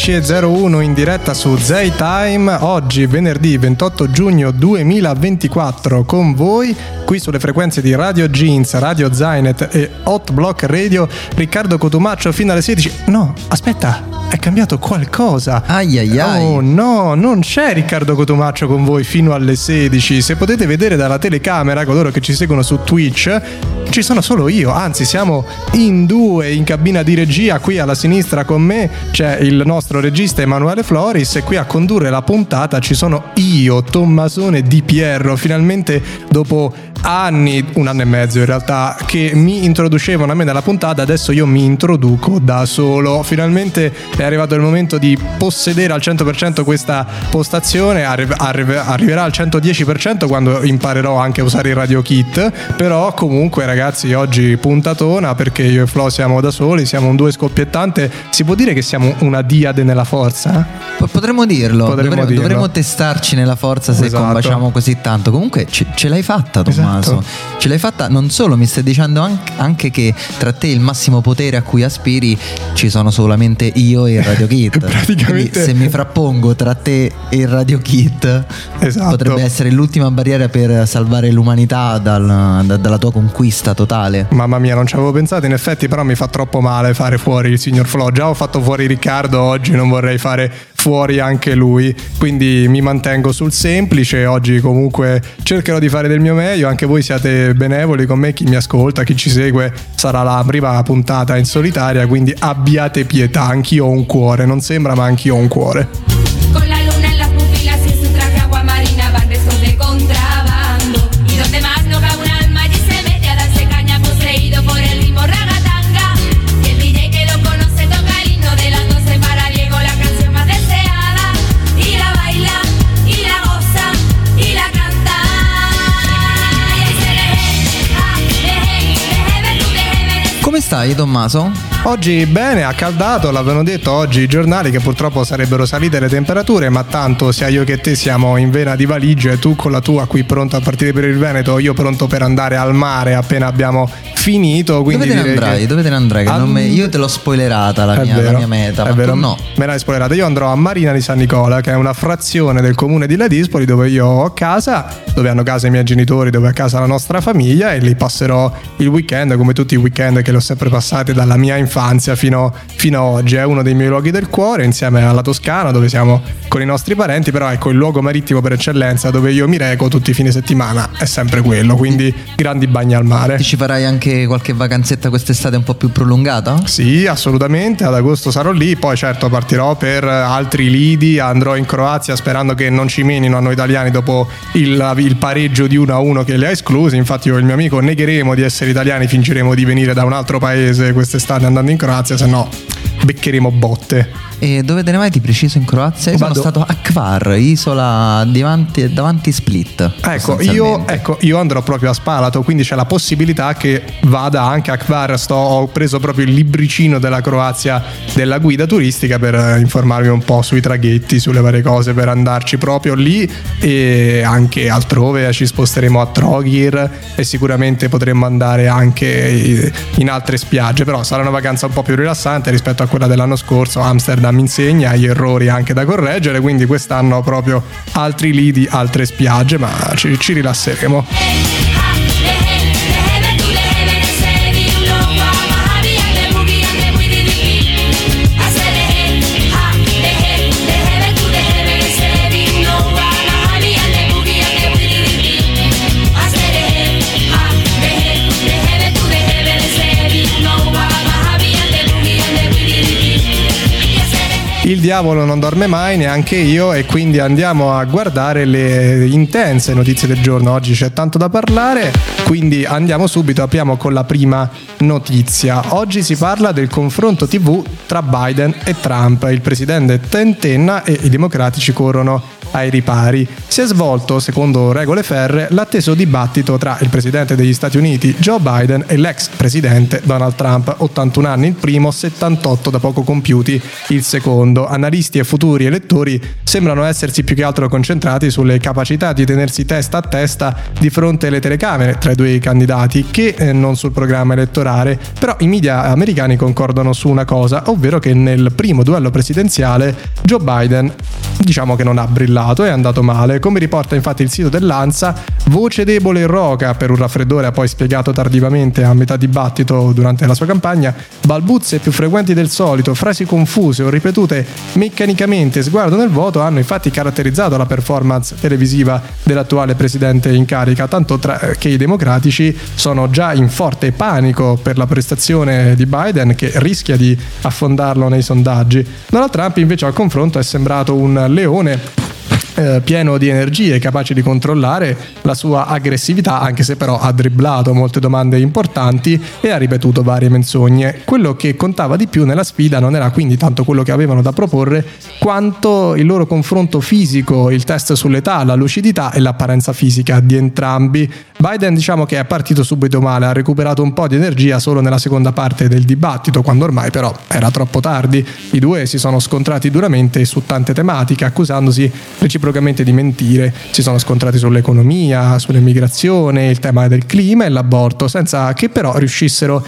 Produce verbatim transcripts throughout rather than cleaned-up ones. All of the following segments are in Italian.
sedici e zero uno in diretta su Zaytime. Oggi venerdì ventotto giugno duemilaventiquattro con voi qui sulle frequenze di Radio Jeans, Radio Zainet e Hot Block Radio. Riccardo Cotumaccio fino alle sedici. No, aspetta, è cambiato qualcosa. Ai ai ai. Oh no, non c'è Riccardo Cotumaccio con voi fino alle sedici. Se potete vedere dalla telecamera, coloro che ci seguono su Twitch, ci sono solo io, anzi siamo in due in cabina di regia. Qui alla sinistra con me c'è il nostro regista Emanuele Floris e qui a condurre la puntata ci sono io, Tommasone Di Pierro. Finalmente dopo anni, un anno e mezzo in realtà, che mi introducevano a me nella puntata, adesso io mi introduco da solo. Finalmente è arrivato il momento di possedere al cento per cento questa postazione. Arri- arri- arriverà al centodieci per cento quando imparerò anche a usare il Radio Kit. Però comunque ragazzi, oggi puntatona perché io e Flo siamo da soli, siamo un due scoppiettante. Si può dire che siamo una diade nella forza? Potremmo dirlo, Potremmo dovremmo, dirlo. dovremmo testarci nella forza se Esatto. combaciamo così tanto. Comunque ce, ce l'hai fatta, Tommaso. Esatto. Ce l'hai fatta, non solo, mi stai dicendo anche, anche che tra te il massimo potere a cui aspiri ci sono solamente io e il Radio Kit. Praticamente. Quindi se mi frappongo tra te e il Radio Kit, Esatto. potrebbe essere l'ultima barriera per salvare l'umanità dal, da, dalla tua conquista totale. Mamma mia, non ci avevo pensato, in effetti, però mi fa troppo male fare fuori il signor Flo. Già ho fatto fuori Riccardo, oggi non vorrei fare fuori anche lui, quindi mi mantengo sul semplice. Oggi comunque cercherò di fare del mio meglio, anche voi siate benevoli con me, chi mi ascolta, chi ci segue. Sarà la prima puntata in solitaria, quindi abbiate pietà, anch'io ho un cuore, non sembra ma anch'io ho un cuore. Con la luna en las pupilas y en su traje agua marina van restos de contrabando. Y donde más no cabe un alma allí se mete a darse caña poseído por el ritmo ragatanga. Y el D J que lo conoce toca el himno de las doce para Diego, la canción más deseada. Y la baila, y la goza, y la canta. Y ahí se le ah, deje, deje ver tú, deje ver. Come stai, Tommaso? Oggi bene, ha caldato, l'avevano detto oggi i giornali che purtroppo sarebbero salite le temperature, ma tanto sia io che te siamo in vena di valigie, tu con la tua qui pronto a partire per il Veneto, io pronto per andare al mare appena abbiamo finito. Quindi Dove te ne andrai? che... Dove te ne andrai? Che Al... non me... Io te l'ho spoilerata la, È mia, vero, la mia meta, è ma vero, tu no. me l'hai spoilerata. Io andrò a Marina di San Nicola, che è una frazione del comune di Ladispoli, dove io ho casa, dove hanno casa i miei genitori, dove ha casa la nostra famiglia, e lì passerò il weekend come tutti i weekend che li ho sempre passati dalla mia infanzia fino fino ad oggi. È uno dei miei luoghi del cuore, insieme alla Toscana, dove siamo con i nostri parenti. Però ecco, il luogo marittimo per eccellenza dove io mi reco tutti i fine settimana è sempre quello, quindi grandi bagni al mare. Ti ci farai anche qualche vacanzetta quest'estate un po' più prolungata? Sì, assolutamente, ad agosto sarò lì, poi certo partirò per altri lidi, andrò in Croazia sperando che non ci menino a noi italiani dopo il, il pareggio di uno a uno che li ha esclusi. Infatti io e il mio amico negheremo di essere italiani, fingeremo di venire da un altro paese quest'estate andando in Croazia, se no beccheremo botte. E dove te ne vai di preciso in Croazia? Io Vado- sono stato a Hvar, isola davanti, davanti Split. Ecco io, sostanzialmente. ecco, io andrò proprio a Spalato, quindi c'è la possibilità che vada anche a Hvar. Sto, ho preso proprio il libricino della Croazia della guida turistica per eh, informarmi un po' sui traghetti, sulle varie cose, per andarci proprio lì e anche altrove. Ci sposteremo a Trogir e sicuramente potremmo andare anche in altre spiagge, però sarà una vacanza un po' più rilassante rispetto a quella dell'anno scorso. Amsterdam insegna gli errori anche da correggere, quindi quest'anno proprio altri lidi, altre spiagge, ma ci, ci rilasseremo. Il diavolo non dorme mai, neanche io, e quindi andiamo a guardare le intense notizie del giorno. Oggi c'è tanto da parlare, quindi andiamo subito, apriamo con la prima notizia. Oggi si parla del confronto tivù tra Biden e Trump. Il presidente tentenna e i democratici corrono ai ripari. Si è svolto, secondo regole ferree, l'atteso dibattito tra il presidente degli Stati Uniti Joe Biden e l'ex presidente Donald Trump, ottantuno anni il primo, settantotto da poco compiuti il secondo. Analisti e futuri elettori sembrano essersi più che altro concentrati sulle capacità di tenersi testa a testa di fronte alle telecamere tra i due candidati che eh, non sul programma elettorale. Però i media americani concordano su una cosa, ovvero che nel primo duello presidenziale Joe Biden diciamo che non ha brillato, è andato male. Come riporta infatti il sito dell'ANSA, voce debole e roca per un raffreddore, ha poi spiegato tardivamente a metà dibattito durante la sua campagna, balbuzie più frequenti del solito, frasi confuse o ripetute meccanicamente, sguardo nel vuoto hanno infatti caratterizzato la performance televisiva dell'attuale presidente in carica, tanto tra, che i democratici sono già in forte panico per la prestazione di Biden che rischia di affondarlo nei sondaggi. Donald Trump invece al confronto è sembrato un leone Eh, pieno di energie, capace di controllare la sua aggressività, anche se però ha dribblato molte domande importanti e ha ripetuto varie menzogne. Quello che contava di più nella sfida non era quindi tanto quello che avevano da proporre, quanto il loro confronto fisico, il test sull'età, la lucidità e l'apparenza fisica di entrambi. Biden diciamo che è partito subito male, ha recuperato un po' di energia solo nella seconda parte del dibattito, quando ormai però era troppo tardi. I due si sono scontrati duramente su tante tematiche, accusandosi reciprocamente di mentire. Si sono scontrati sull'economia, sull'immigrazione, il tema del clima e l'aborto, senza che però riuscissero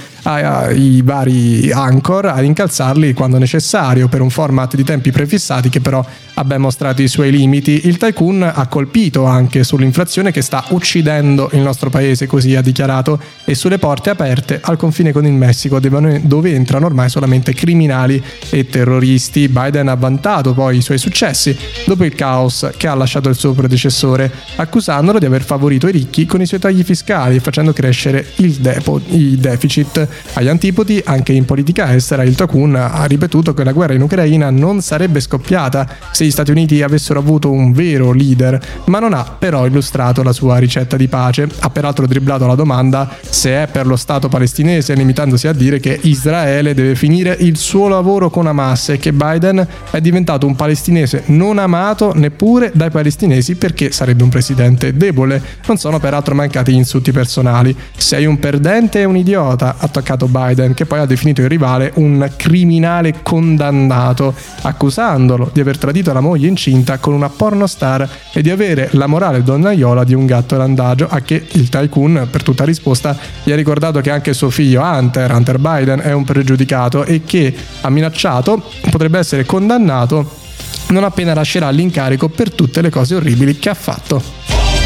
ai vari anchor ad incalzarli quando necessario per un format di tempi prefissati che però ha ben mostrato i suoi limiti. Il tycoon ha colpito anche sull'inflazione che sta uccidendo il nostro paese, così ha dichiarato, e sulle porte aperte al confine con il Messico dove entrano ormai solamente criminali e terroristi. Biden ha vantato poi i suoi successi dopo il caos che ha lasciato il suo predecessore, accusandolo di aver favorito i ricchi con i suoi tagli fiscali e facendo crescere il, depo, il deficit. Agli antipodi, anche in politica estera, il tycoon ha ripetuto che la guerra in Ucraina non sarebbe scoppiata se gli Stati Uniti avessero avuto un vero leader, ma non ha però illustrato la sua ricetta di pace. Ha peraltro dribblato la domanda se è per lo Stato palestinese, limitandosi a dire che Israele deve finire il suo lavoro con Hamas e che Biden è diventato un palestinese non amato neppure dai palestinesi perché sarebbe un presidente debole. Non sono peraltro mancati gli insulti personali. Sei un perdente e un idiota, ha attaccato Biden, che poi ha definito il rivale un criminale condannato, accusandolo di aver tradito la moglie incinta con una pornostar e di avere la morale donnaiola di un gatto randagio, a che il tycoon per tutta risposta gli ha ricordato che anche suo figlio Hunter, Hunter Biden, è un pregiudicato e che ha minacciato potrebbe essere condannato non appena lascerà l'incarico per tutte le cose orribili che ha fatto.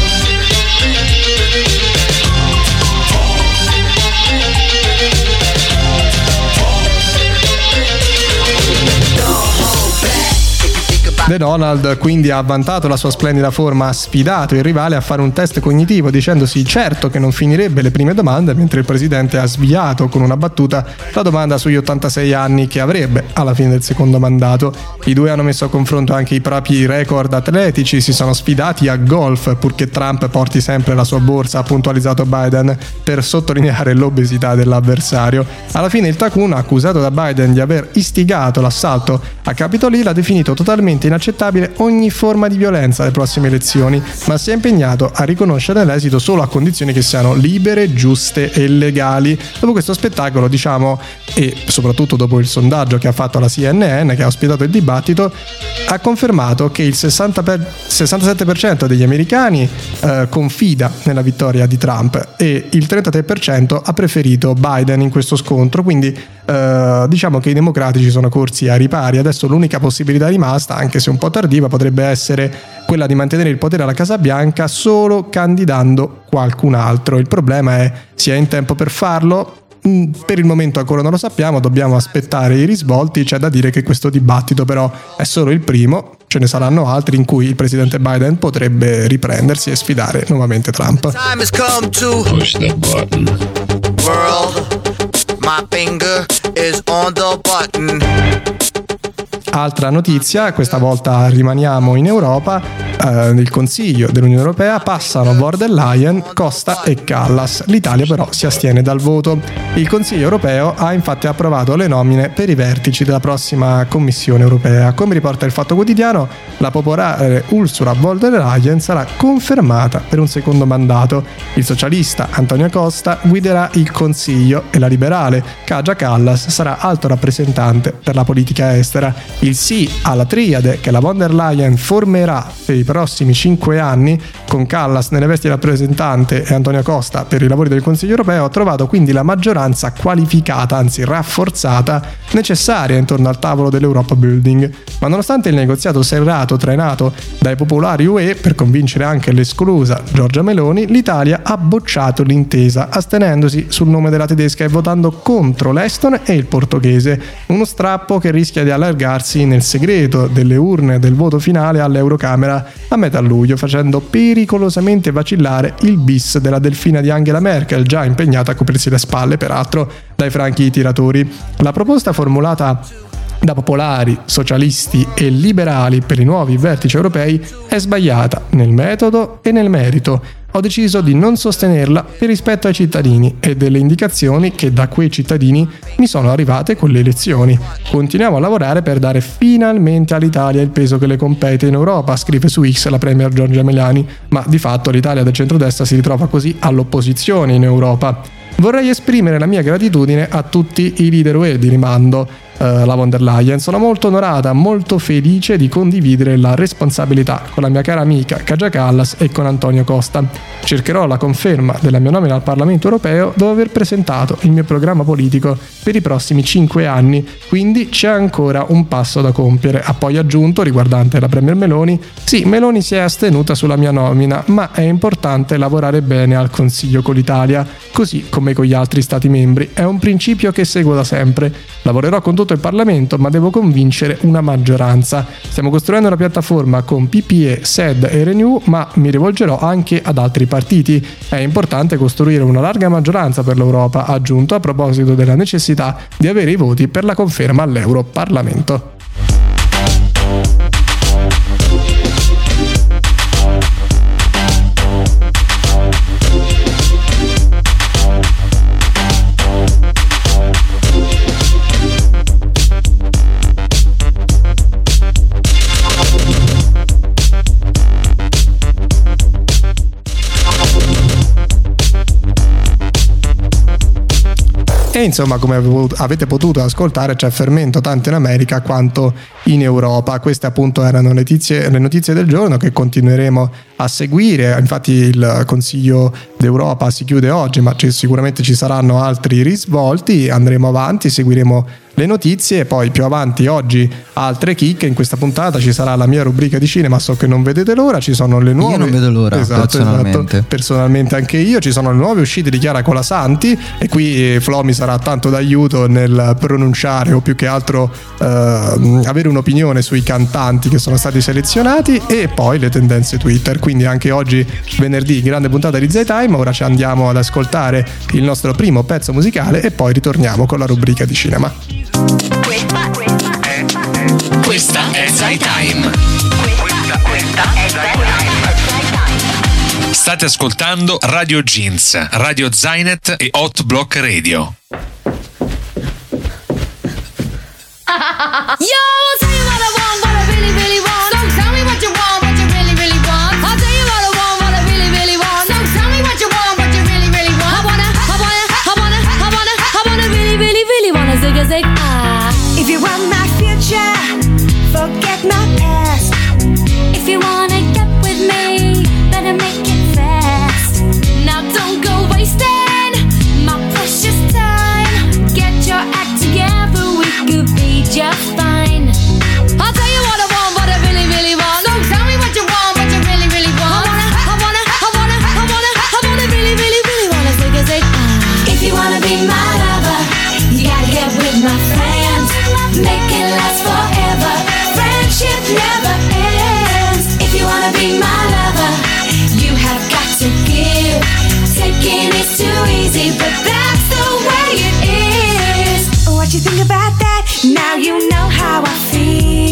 The Donald quindi ha vantato la sua splendida forma, ha sfidato il rivale a fare un test cognitivo dicendosi certo che non finirebbe le prime domande, mentre il presidente ha sviato con una battuta la domanda sugli ottantasei anni che avrebbe alla fine del secondo mandato. I due hanno messo a confronto anche i propri record atletici, si sono sfidati a golf, purché Trump porti sempre la sua borsa, ha puntualizzato Biden per sottolineare l'obesità dell'avversario. Alla fine il tycoon, accusato da Biden di aver istigato l'assalto a Capitol Hill, ha definito totalmente inaccettabile accettabile ogni forma di violenza alle prossime elezioni, ma si è impegnato a riconoscere l'esito solo a condizioni che siano libere, giuste e legali. Dopo questo spettacolo, diciamo, e soprattutto dopo il sondaggio che ha fatto la C N N, che ha ospitato il dibattito, ha confermato che il sessanta per, sessantasette per cento degli americani eh, confida nella vittoria di Trump e il trentatré per cento ha preferito Biden in questo scontro, quindi eh, diciamo che i democratici sono corsi ai ripari. Adesso l'unica possibilità rimasta, anche se un po' tardiva, potrebbe essere quella di mantenere il potere alla Casa Bianca solo candidando qualcun altro. Il problema è si è in tempo per farlo. Per il momento ancora non lo sappiamo, dobbiamo aspettare i risvolti. C'è da dire che questo dibattito però è solo il primo, ce ne saranno altri in cui il presidente Biden potrebbe riprendersi e sfidare nuovamente Trump. Time has come to push the button. World, my finger is on the button. Altra notizia, questa volta rimaniamo in Europa, eh, nel Consiglio dell'Unione Europea passano von der Leyen, Costa e Callas. L'Italia però si astiene dal voto. Il Consiglio europeo ha infatti approvato le nomine per i vertici della prossima Commissione europea. Come riporta il Fatto Quotidiano, la popolare Ursula von der Leyen sarà confermata per un secondo mandato. Il socialista Antonio Costa guiderà il Consiglio e la liberale Kaja Kallas sarà alto rappresentante per la politica estera. Il sì alla triade che la von der Leyen formerà per i prossimi cinque anni, con Kallas nelle vesti di rappresentante e Antonio Costa per i lavori del Consiglio europeo, ha trovato quindi la maggioranza qualificata, anzi rafforzata, necessaria intorno al tavolo dell'Europa Building. Ma nonostante il negoziato serrato trainato dai popolari U E per convincere anche l'esclusa Giorgia Meloni, l'Italia ha bocciato l'intesa, astenendosi sul nome della tedesca e votando contro l'Eston e il portoghese. Uno strappo che rischia di allargarsi nel segreto delle urne del voto finale all'Eurocamera a metà luglio, facendo pericolosamente vacillare il bis della delfina di Angela Merkel, già impegnata a coprirsi le spalle peraltro dai franchi tiratori. La proposta formulata da popolari, socialisti e liberali per i nuovi vertici europei è sbagliata nel metodo e nel merito. Ho deciso di non sostenerla per rispetto ai cittadini e delle indicazioni che da quei cittadini mi sono arrivate con le elezioni. Continuiamo a lavorare per dare finalmente all'Italia il peso che le compete in Europa, scrive su X la premier Giorgia Meloni, ma di fatto l'Italia del centrodestra si ritrova così all'opposizione in Europa. Vorrei esprimere la mia gratitudine a tutti i leader U E di rimando uh, la von der Leyen. Sono molto onorata, molto felice di condividere la responsabilità con la mia cara amica Kaja Kallas e con Antonio Costa. Cercherò la conferma della mia nomina al Parlamento europeo dopo aver presentato il mio programma politico per i prossimi cinque anni, quindi c'è ancora un passo da compiere. Ha poi aggiunto, riguardante la premier Meloni: sì, Meloni si è astenuta sulla mia nomina, ma è importante lavorare bene al Consiglio con l'Italia, così come con gli altri stati membri. È un principio che seguo da sempre. Lavorerò con tutto il Parlamento, ma devo convincere una maggioranza. Stiamo costruendo una piattaforma con P P E, S E D e Renew, ma mi rivolgerò anche ad altri partiti. È importante costruire una larga maggioranza per l'Europa, ha aggiunto a proposito della necessità di avere i voti per la conferma all'Europarlamento. E insomma, come avete potuto ascoltare, c'è fermento tanto in America quanto in Europa. Queste appunto erano le notizie, le notizie del giorno che continueremo a seguire. Infatti il Consiglio d'Europa si chiude oggi, ma ci, sicuramente ci saranno altri risvolti. Andremo avanti, seguiremo le notizie e poi più avanti oggi altre chicche. In questa puntata ci sarà la mia rubrica di cinema, so che non vedete l'ora, ci sono le nuove... Io non vedo l'ora, esatto, personalmente. Esatto, personalmente anche io. Ci sono le nuove uscite di Chiara Colasanti e qui Flo mi sarà tanto d'aiuto nel pronunciare o più che altro eh, avere un'opinione sui cantanti che sono stati selezionati, e poi le tendenze Twitter. Quindi anche oggi venerdì grande puntata di Zaytime. Ora ci andiamo ad ascoltare il nostro primo pezzo musicale e poi ritorniamo con la rubrica di cinema. Questa, questa è Questa è Zaytime. Questa, questa è Zaytime. State ascoltando Radio Jeans, Radio Zainet e Hot Block Radio. Yo, I'll tell you what I want, what I really, really want. Don't tell me what you want, what you really, really want. I'll tell you what I want, what I really, really want. Don't tell me what you want, what you really, really want. I wanna, I wanna, I wanna, I wanna, I wanna really, really, really wanna zig a zig ah. If you want my future, forget my past. If you wanna get with me, better make it fast. Now don't go wasting my precious time. Get your act together, we could be just fine. I'll tell you what I want, what I really, really want. Don't tell me what you want, what you really, really want. I wanna, I wanna, I wanna, I wanna, I wanna really, really, really wanna zig a zig ah. If you wanna be my lover, you gotta get with my friends. Make it last forever. Friendship never ends. If you wanna be my lover, you have got to give. Taking is too easy, but that's the way it is. What you think about that? Now you know how I feel.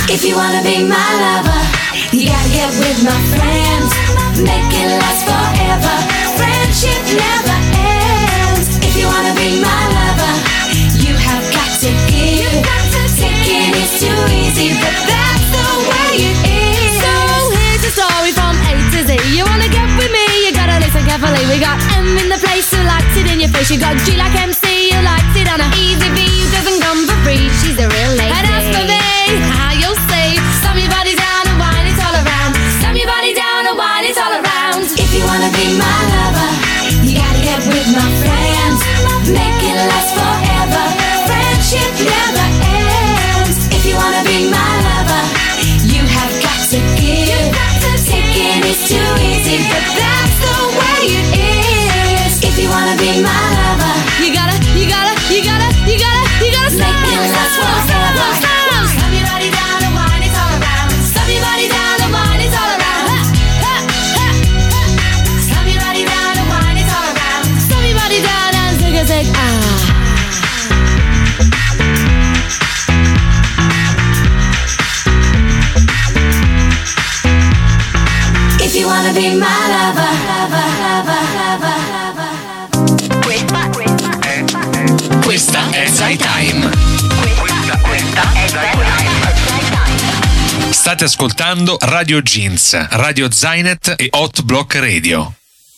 If you wanna be my lover, you gotta get with my friends. Make it last forever. Friendship never ends. If you wanna be my lover, you have got to give. Taking is too easy, but that's the way it is. So here's a story from A to Z. You wanna get with me, you gotta listen carefully. We got M in the place who likes it in your face. You got G like M C who likes it on a easy V who doesn't come for free. She's a real lady. And as for me, how you'll see, slam your body down and wine it all around. Slam your body down and wine it all around. If you wanna be my lover, you gotta get with my friends. Make it last forever. Friendship never ends. If you wanna be my lover, you have got to give. Taking is too easy, but that's the way it is. If you wanna be my lover, You gotta, you gotta, you gotta, you gotta, you gotta slow, make it last slow, slow, forever. slow. Slam your body down and wine it all around. Slam your body down and wine it all around. Ha, ha, ha, ha. Slam your body down and wine it all around. Slam your body down and zig a zig ah. if you wanna be my lover, lover, lover, lover, lover. Questa, questa, questa è Zai Time. Questa, questa è Zai Time. State ascoltando Radio Jeans, Radio Zainet e Hot Block Radio.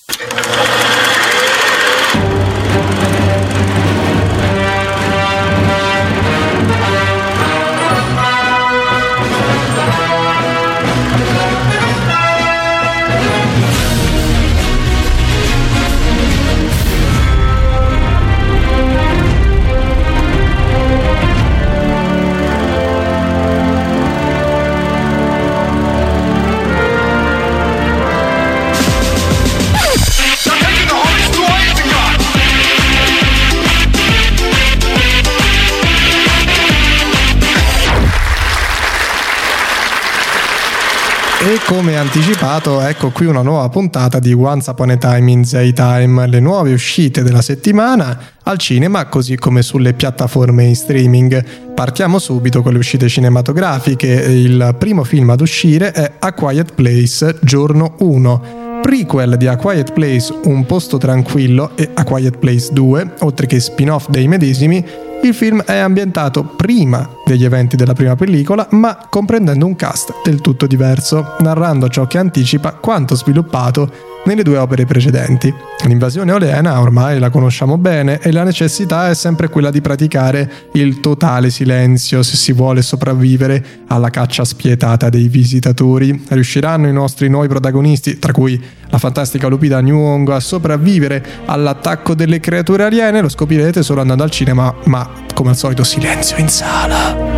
E come anticipato, ecco qui una nuova puntata di Once Upon a Time in Zai Time, le nuove uscite della settimana al cinema così come sulle piattaforme in streaming. Partiamo subito con le uscite cinematografiche. Il primo film ad uscire è A Quiet Place Giorno uno, prequel di A Quiet Place Un posto tranquillo e A Quiet Place due, oltre che spin-off dei medesimi. Il film è ambientato prima degli eventi della prima pellicola, ma comprendendo un cast del tutto diverso, narrando ciò che anticipa quanto sviluppato nelle due opere precedenti. L'invasione aliena ormai la conosciamo bene e la necessità è sempre quella di praticare il totale silenzio se si vuole sopravvivere alla caccia spietata dei visitatori. Riusciranno i nostri nuovi protagonisti, tra cui la fantastica Lupita Nyong'o, a sopravvivere all'attacco delle creature aliene? Lo scoprirete solo andando al cinema, ma come al solito silenzio in sala.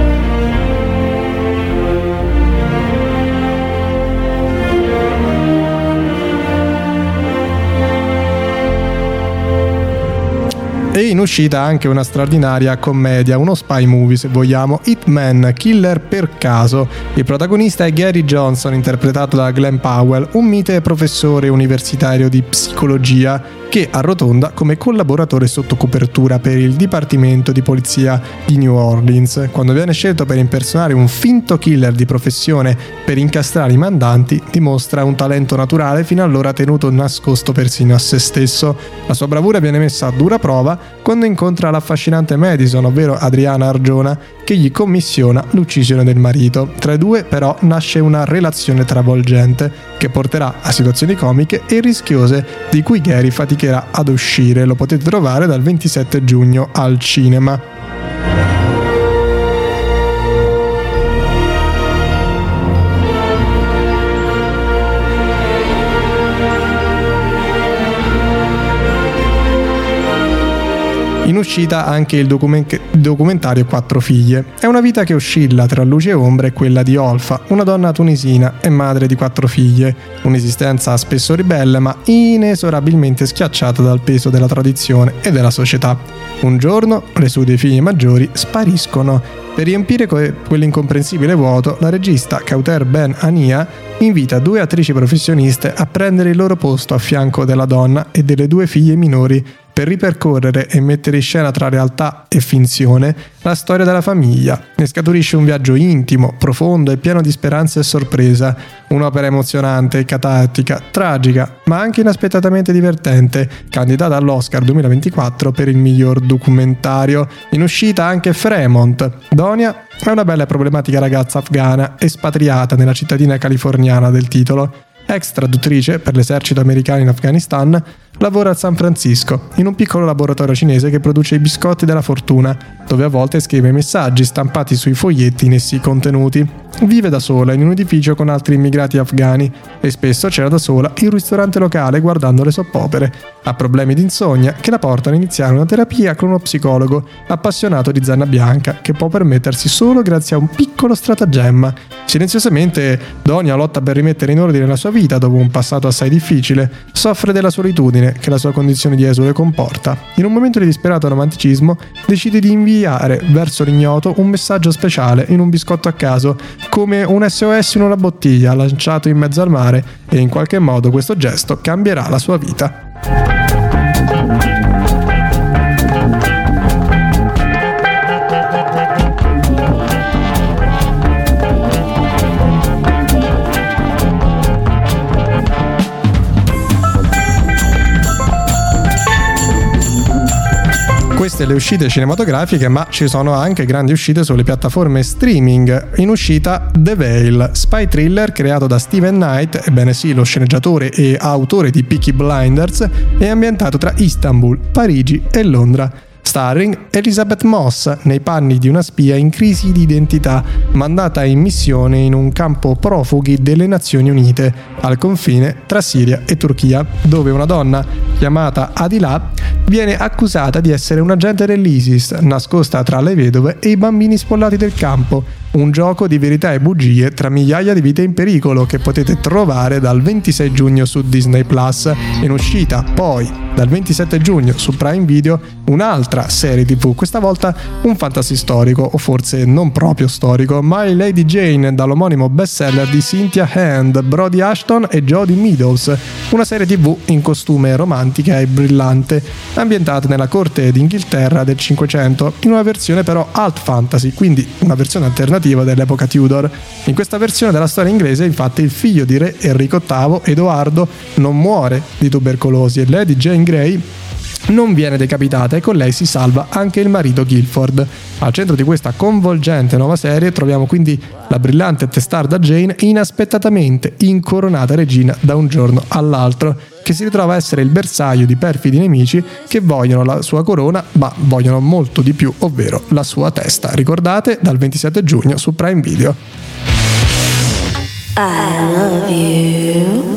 E in uscita anche una straordinaria commedia, uno spy movie se vogliamo, Hitman, Killer per caso. Il protagonista è Gary Johnson, interpretato da Glenn Powell, un mite professore universitario di psicologia che arrotonda come collaboratore sotto copertura per il Dipartimento di Polizia di New Orleans. Quando viene scelto per impersonare un finto killer di professione per incastrare i mandanti, dimostra un talento naturale fino allora tenuto nascosto persino a se stesso. La sua bravura viene messa a dura prova quando incontra l'affascinante Madison, ovvero Adriana Arjona, che gli commissiona l'uccisione del marito. Tra i due però nasce una relazione travolgente che porterà a situazioni comiche e rischiose di cui Gary faticherà ad uscire. Lo potete trovare dal ventisette giugno al cinema. In uscita anche il document- documentario Quattro figlie. È una vita che oscilla tra luce e ombre quella di Olfa, una donna tunisina e madre di quattro figlie. Un'esistenza spesso ribelle ma inesorabilmente schiacciata dal peso della tradizione e della società. Un giorno le sue due figlie maggiori spariscono. Per riempire que- quell'incomprensibile vuoto, la regista Kauter Ben Ania invita due attrici professioniste a prendere il loro posto a fianco della donna e delle due figlie minori per ripercorrere e mettere in scena tra realtà e finzione la storia della famiglia. Ne scaturisce un viaggio intimo, profondo e pieno di speranza e sorpresa, un'opera emozionante, catartica, tragica, ma anche inaspettatamente divertente, candidata all'Oscar duemilaventiquattro per il miglior documentario. In uscita anche Fremont. Donia è una bella e problematica ragazza afghana espatriata nella cittadina californiana del titolo. Ex traduttrice per l'esercito americano in Afghanistan, lavora a San Francisco, in un piccolo laboratorio cinese che produce i biscotti della fortuna, dove a volte scrive messaggi stampati sui foglietti in essi contenuti. Vive da sola in un edificio con altri immigrati afghani e spesso cena da sola in un ristorante locale guardando le soppopere. Ha problemi di insonnia che la portano a iniziare una terapia con uno psicologo appassionato di Zanna Bianca che può permettersi solo grazie a un piccolo stratagemma. Silenziosamente Donia lotta per rimettere in ordine la sua vita dopo un passato assai difficile, soffre della solitudine che la sua condizione di esule comporta. In un momento di disperato romanticismo decide di inviare verso l'ignoto un messaggio speciale in un biscotto a caso, come un S O S in una bottiglia lanciato in mezzo al mare, e in qualche modo questo gesto cambierà la sua vita. Queste le uscite cinematografiche, ma ci sono anche grandi uscite sulle piattaforme streaming. In uscita The Veil, spy thriller creato da Steven Knight, ebbene sì, lo sceneggiatore e autore di Peaky Blinders, è ambientato tra Istanbul, Parigi e Londra. Starring Elizabeth Moss nei panni di una spia in crisi di identità, mandata in missione in un campo profughi delle Nazioni Unite, al confine tra Siria e Turchia, dove una donna chiamata Adila viene accusata di essere un agente dell'ISIS, nascosta tra le vedove e i bambini spollati del campo. Un gioco di verità e bugie tra migliaia di vite in pericolo che potete trovare dal ventisei giugno su Disney Plus. In uscita poi dal ventisette giugno su Prime Video un'altra serie tivù, questa volta un fantasy storico, o forse non proprio storico, My Lady Jane, dall'omonimo bestseller di Cynthia Hand, Brody Ashton e Jodie Meadows, una serie tivù in costume romantica e brillante, ambientata nella corte d'Inghilterra del Cinquecento, in una versione però alt fantasy, quindi una versione alternativa dell'epoca Tudor. In questa versione della storia inglese, infatti, il figlio di re Enrico ottavo, Edoardo, non muore di tubercolosi e Lady Jane Grey non viene decapitata, e con lei si salva anche il marito Guilford. Al centro di questa coinvolgente nuova serie troviamo quindi la brillante e testarda Jane, inaspettatamente incoronata regina da un giorno all'altro, che si ritrova a essere il bersaglio di perfidi nemici che vogliono la sua corona, ma vogliono molto di più, ovvero la sua testa. Ricordate, dal ventisette giugno su Prime Video. I love you.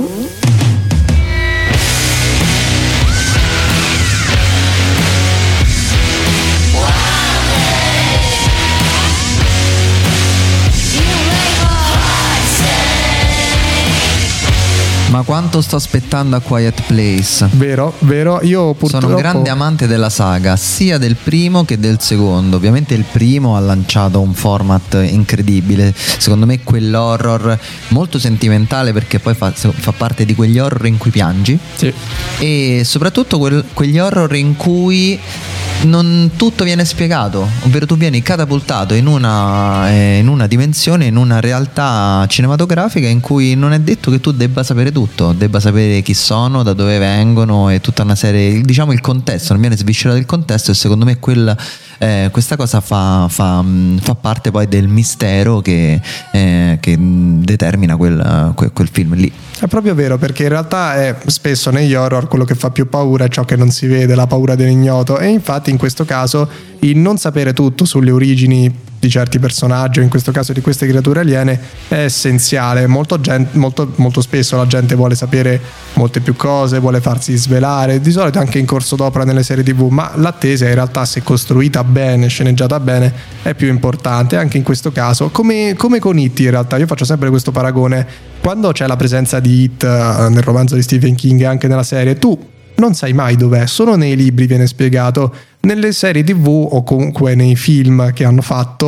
Ma quanto sto aspettando a Quiet Place. Vero, vero, io purtroppo sono un grande amante della saga, sia del primo che del secondo. Ovviamente il primo ha lanciato un format incredibile, secondo me quell'horror molto sentimentale, perché poi fa, fa parte di quegli horror in cui piangi, sì. E soprattutto quel, quegli horror in cui non tutto viene spiegato, ovvero tu vieni catapultato in una, eh, in una dimensione, in una realtà cinematografica in cui non è detto che tu debba sapere tutto, debba sapere chi sono, da dove vengono e tutta una serie, diciamo il contesto, non viene sviscerato il contesto, e secondo me quel, eh, questa cosa fa, fa, fa parte poi del mistero che, eh, che determina quel, quel, quel film lì. È proprio vero, perché in realtà è spesso negli horror quello che fa più paura è ciò che non si vede, la paura dell'ignoto, e infatti in questo caso il non sapere tutto sulle origini di certi personaggi, o in questo caso di queste creature aliene, è essenziale. Molto, gente, molto, molto spesso la gente vuole sapere molte più cose, vuole farsi svelare, di solito anche in corso d'opera nelle serie tivù, ma l'attesa in realtà, se costruita bene, sceneggiata bene, è più importante. Anche in questo caso, come, come con It, in realtà io faccio sempre questo paragone: quando c'è la presenza di It nel romanzo di Stephen King e anche nella serie, tu non sai mai dov'è, solo nei libri viene spiegato. Nelle serie tivù o comunque nei film che hanno fatto,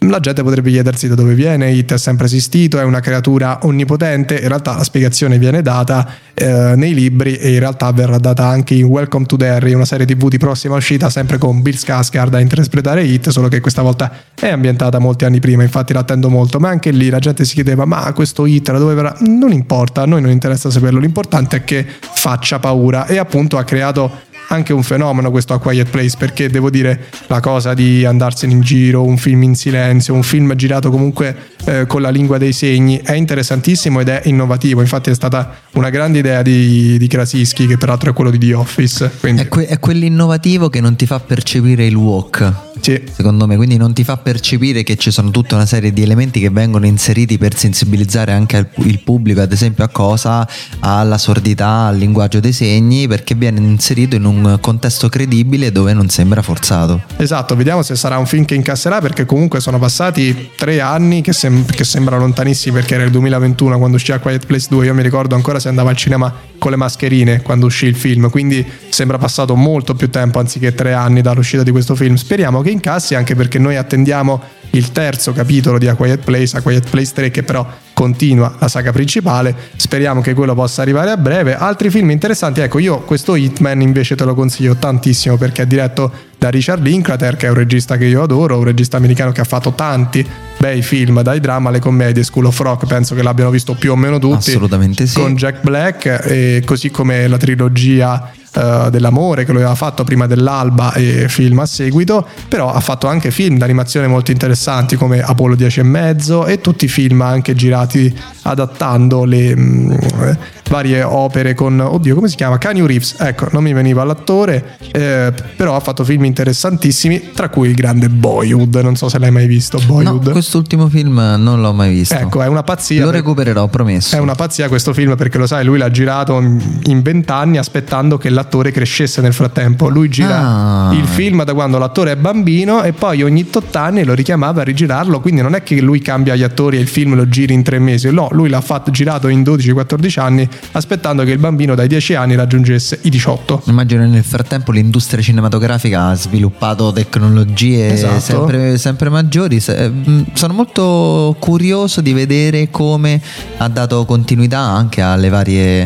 La gente potrebbe chiedersi da dove viene. It è sempre esistito, è una creatura onnipotente. In realtà la spiegazione viene data eh, nei libri, e in realtà verrà data anche in Welcome to Derry, una serie tv di prossima uscita, sempre con Bill Skarsgård a interpretare It, solo che questa volta è ambientata molti anni prima, infatti l'attendo molto. Ma anche lì la gente si chiedeva: ma questo It da dove verrà? Non importa, a noi non interessa saperlo, l'importante è che faccia paura. E appunto ha creato anche un fenomeno questo A Quiet Place, perché devo dire, la cosa di andarsene in giro, un film in silenzio, un film girato comunque eh, con la lingua dei segni, è interessantissimo ed è innovativo. Infatti è stata una grande idea di, di Krasinski, che peraltro è quello di The Office, quindi... è, que- è quell'innovativo che non ti fa percepire il woke, sì, secondo me, quindi non ti fa percepire che ci sono tutta una serie di elementi che vengono inseriti per sensibilizzare anche il, il pubblico, ad esempio a cosa? Alla sordità, al linguaggio dei segni, perché viene inserito in un contesto credibile dove non sembra forzato. Esatto, vediamo se sarà un film che incasserà, perché comunque sono passati tre anni che, sem- che sembrano lontanissimi, perché era il duemilaventuno quando uscì A Quiet Place due. Io mi ricordo ancora se andavo al cinema con le mascherine quando uscì il film, quindi sembra passato molto più tempo anziché tre anni dall'uscita di questo film. Speriamo che incassi, anche perché noi attendiamo il terzo capitolo di A Quiet Place, A Quiet Place tre, che però continua la saga principale. Speriamo che quello possa arrivare a breve. Altri film interessanti, ecco, io questo Hitman invece te lo consiglio tantissimo, perché è diretto da Richard Linklater, che è un regista che io adoro, un regista americano che ha fatto tanti bei film, dai dramma alle commedie. School of Rock penso che l'abbiano visto più o meno tutti, assolutamente sì, con Jack Black, e così come la trilogia Uh, dell'amore che lui aveva fatto prima dell'alba e film a seguito. Però ha fatto anche film d'animazione molto interessanti come Apollo dieci e mezzo, e tutti film anche girati adattando le mh, varie opere con, oddio come si chiama, Keanu Reeves, ecco, non mi veniva l'attore, eh, però ha fatto film interessantissimi, tra cui il grande Boyhood. Non so se l'hai mai visto Boyhood. No, quest'ultimo film non l'ho mai visto. Ecco, è una pazzia. Lo recupererò, promesso. È una pazzia questo film, perché lo sai, lui l'ha girato in vent'anni aspettando che l'attore crescesse nel frattempo. Lui gira ah. il film da quando l'attore è bambino, e poi ogni tot anni lo richiamava a rigirarlo. Quindi non è che lui cambia gli attori e il film lo giri in tre mesi, no, lui l'ha fatto girato in dodici quattordici anni, aspettando che il bambino dai dieci anni raggiungesse i diciotto. Immagino nel frattempo l'industria cinematografica ha sviluppato tecnologie esatto. sempre, sempre maggiori. Sono molto curioso di vedere come ha dato continuità anche alle varie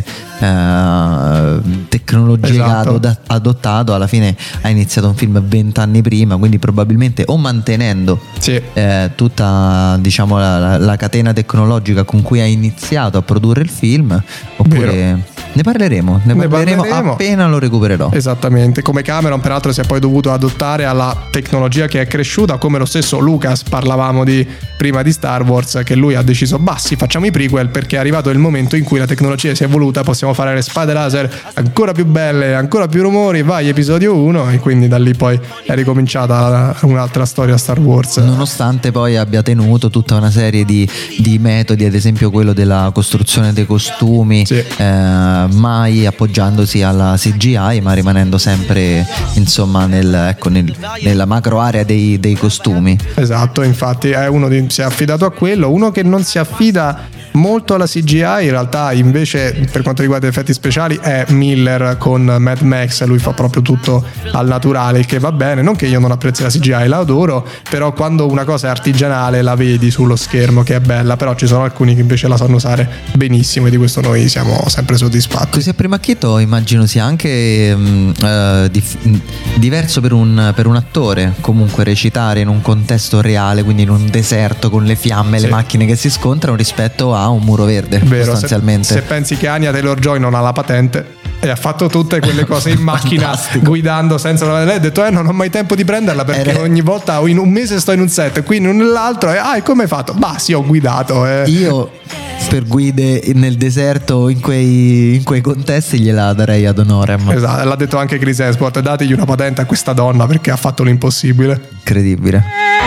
eh, tecnologie esatto. che ha adottato. Alla fine ha iniziato un film vent'anni prima, quindi probabilmente o mantenendo sì. eh, tutta, diciamo, la, la catena tecnologica con cui ha iniziato a produrre il film, oppure Vero. ne parleremo ne, Ne parleremo, parleremo. appena lo recupererò. Esattamente, come Cameron peraltro si è poi dovuto adottare alla tecnologia che è cresciuta, come lo stesso Lucas, parlavamo di prima di Star Wars, che lui ha deciso bassi, facciamo i prequel, perché è arrivato il momento in cui la tecnologia si è evoluta, possiamo fare le spade laser ancora più belle, ancora più rumori, vai episodio uno, e quindi da lì poi è ricominciata un'altra storia Star Wars. Nonostante poi abbia tenuto tutta una serie di, di metodi, ad esempio quello della costruzione dei costumi, sì. eh, mai appoggiandosi alla C G I, ma rimanendo sempre insomma nel, ecco, nel, nella macro area dei, dei costumi. Esatto, infatti è uno di, si è affidato a quello. Uno che non si affida molto alla C G I in realtà, invece, per quanto riguarda gli effetti speciali, è Miller con Mad Max. Lui fa proprio tutto al naturale, il che va bene. Non che io non apprezzi la C G I, la adoro, però quando una cosa è artigianale la vedi sullo schermo che è bella. Però ci sono alcuni che invece la sanno usare benissimo, e di questo noi siamo sempre soddisfatti. Così a primo acchito immagino sia anche mh, uh, dif- diverso per un, per un attore comunque recitare in un contesto reale, quindi in un deserto con le fiamme e sì. le macchine che si scontrano, rispetto a un muro verde. Vero, sostanzialmente. Se, se pensi che Anya Taylor-Joy non ha la patente e ha fatto tutte quelle cose in macchina guidando senza una... lei ha detto eh non ho mai tempo di prenderla, perché Era... ogni volta in un mese sto in un set, qui in un l'altro, e ah, e come hai fatto? Bah sì, ho guidato eh. Io per guide nel deserto in quei, in quei contesti gliela darei ad honorem. Esatto, l'ha detto anche Chris Hemsworth, dategli una patente a questa donna perché ha fatto l'impossibile. Incredibile.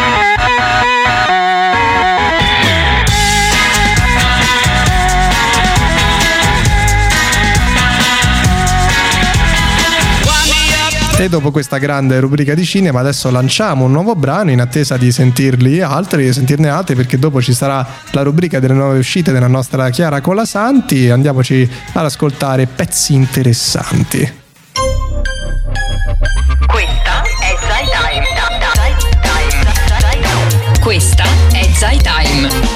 E dopo questa grande rubrica di cinema adesso lanciamo un nuovo brano in attesa di sentirli altri, sentirne altri, perché dopo ci sarà la rubrica delle nuove uscite della nostra Chiara Colasanti. Andiamoci ad ascoltare pezzi interessanti. Questa è Zai Time. Questa Time.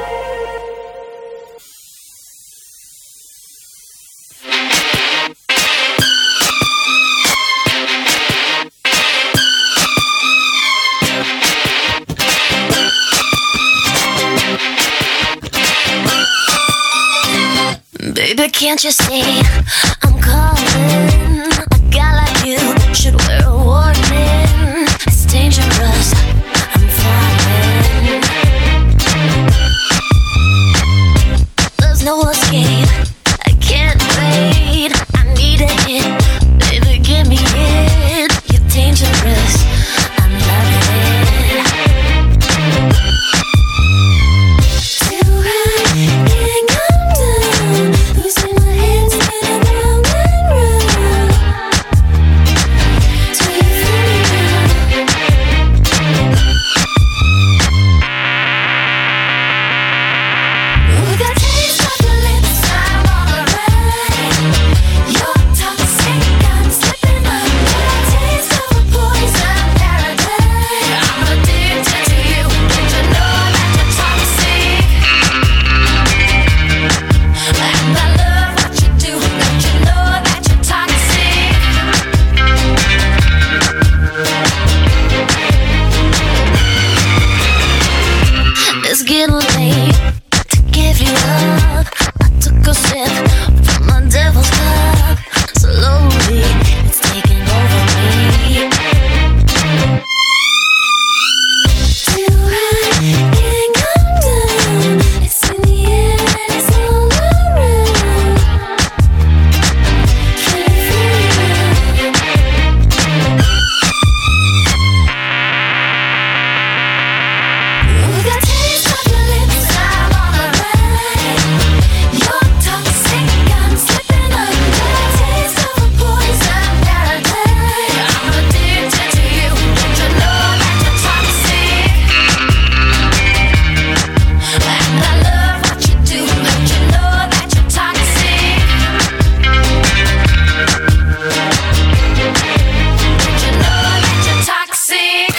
Baby, can't you see I'm calling? A guy like you should wear a warning. It's dangerous, I'm falling. There's no escape, I can't wait. I need a hit, baby, give me it. You're dangerous, I'm loving it. Till I can't come down, losing my head, spinning round and round. Till you feel me now. With a taste of your lips, I'm alright. You're toxic, I'm slipping under. A taste of a poison paradise. I'm addicted to you, don't you know that you're toxic? And I love what you do, don't you know that you're toxic? It's getting late to give you up. I took a sip from my devil's cup. Slowly, it's taking over me. Till I can't come down. It's in the air and it's all around. Can you feel it now? With a taste of your lips, I'm alright. You're toxic, I'm slipping under. A taste of a poison paradise. I'm addicted to you, don't you know that you're toxic? And I love what you do, don't you know that you're toxic? Don't you know that you're toxic?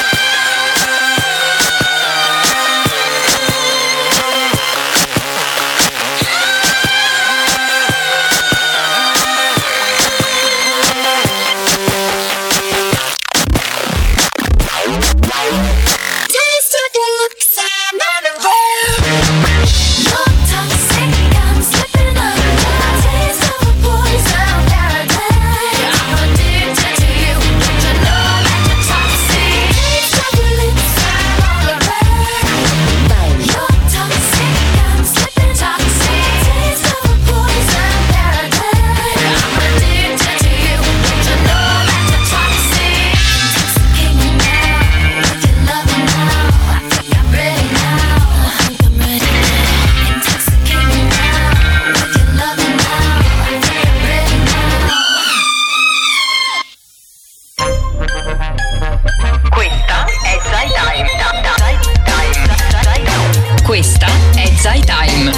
Taste of your lips, I'm unaware. You're toxic, I'm slipping under. A taste of a poison paradise. I'm addicted to you, don't you know that you're toxic? Taste of your lips, I'm unaware. You're toxic, I'm slipping toxic. Taste of a poison paradise. I'm addicted to you, don't you know that you're toxic? Intoxicate me now, with your loving now. I think I'm ready now. I think I'm ready now. Intoxicate me now, with your loving now. I think I'm ready now. Questa è Zai Time. Zai Time. Zai Time. Questa è Zai Time.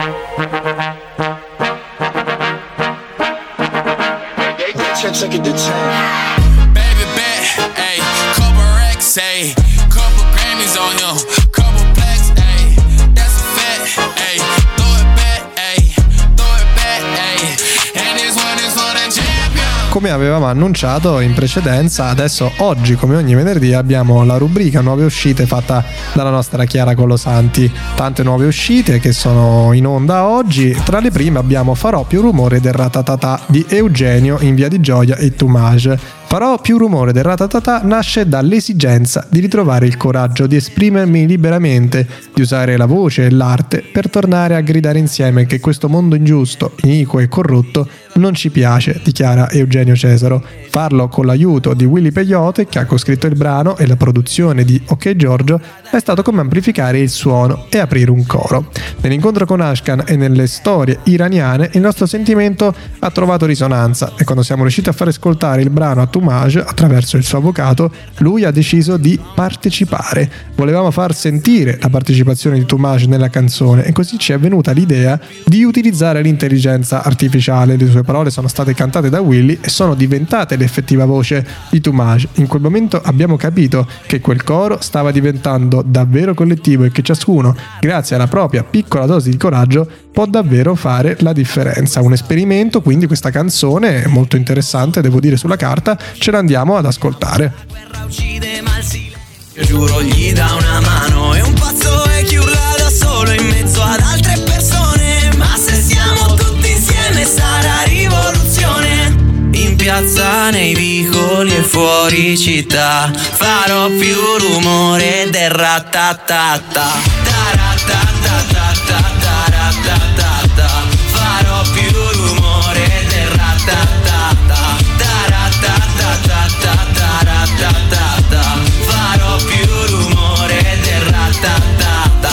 Baby bet, ayy, couple racks, ayy, couple Grammys on him, couple plaques, ayy, that's a fact, ayy, throw it back, ayy, throw it back, ayy, and this one is for the champion. Come avevamo annunciato in precedenza, adesso oggi, come ogni venerdì, abbiamo la rubrica nuove uscite fatta dalla nostra Chiara Colosanti. Tante nuove uscite che sono in onda oggi. Tra le prime abbiamo Farò più rumore del Ratatatà di Eugenio in Via di Gioia e Toumage. Farò più rumore del Ratatatà nasce dall'esigenza di ritrovare il coraggio di esprimermi liberamente, di usare la voce e l'arte per tornare a gridare insieme che questo mondo ingiusto, iniquo e corrotto non ci piace, dichiara Eugenio Cesaro. Farlo con l'aiuto di Willy Peyote, che ha coscritto il brano, e la produzione di Ok Giorgio è stato come amplificare il suono e aprire un coro. Nell'incontro con Ashkan e nelle storie iraniane il nostro sentimento ha trovato risonanza e quando siamo riusciti a far ascoltare il brano a Toumage attraverso il suo avvocato, lui ha deciso di partecipare. Volevamo far sentire la partecipazione di Toumage nella canzone e così ci è venuta l'idea di utilizzare l'intelligenza artificiale e le sue quelle parole sono state cantate da Willy e sono diventate l'effettiva voce di Toumaj. In quel momento abbiamo capito che quel coro stava diventando davvero collettivo e che ciascuno, grazie alla propria piccola dose di coraggio, può davvero fare la differenza. Un esperimento, quindi questa canzone è molto interessante, devo dire, sulla carta. Ce l'andiamo ad ascoltare. Io giuro gli dà una mano e un pazzo è chi urla da solo in mezzo ad altre persone. Ma se siamo tutti insieme sarà rivoluzione. In piazza, nei vicoli e fuori città farò più rumore del ratatata. Taratatata, taratatata. Farò più rumore del ratatata. Taratatata, taratatata. Farò più rumore del ratatata.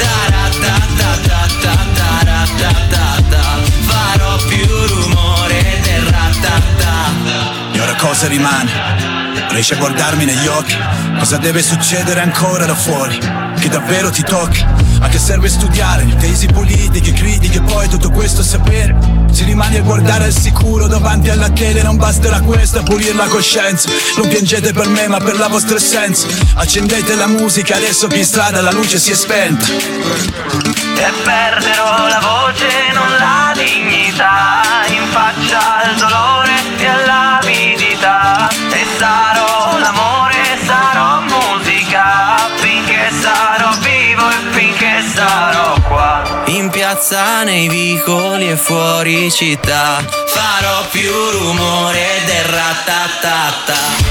Taratatata, taratatata. Farò più rumore del ratatata. E ora cosa rimane? Riesci a guardarmi negli occhi? Cosa deve succedere ancora da fuori? Che davvero ti tocchi? A che serve studiare tesi politiche, critiche, poi tutto questo sapere? Se rimani a guardare al sicuro davanti alla tele non basterà questo a pulire la coscienza. Non piangete per me ma per la vostra essenza. Accendete la musica adesso che in strada la luce si è spenta. E perderò la voce, non la dignità, in faccia al dolore e all'avidità. E sarò l'amore, sarò musica, finché sarò vivo e finché sarò qua. In piazza, nei vicoli e fuori città farò più rumore del ratatata.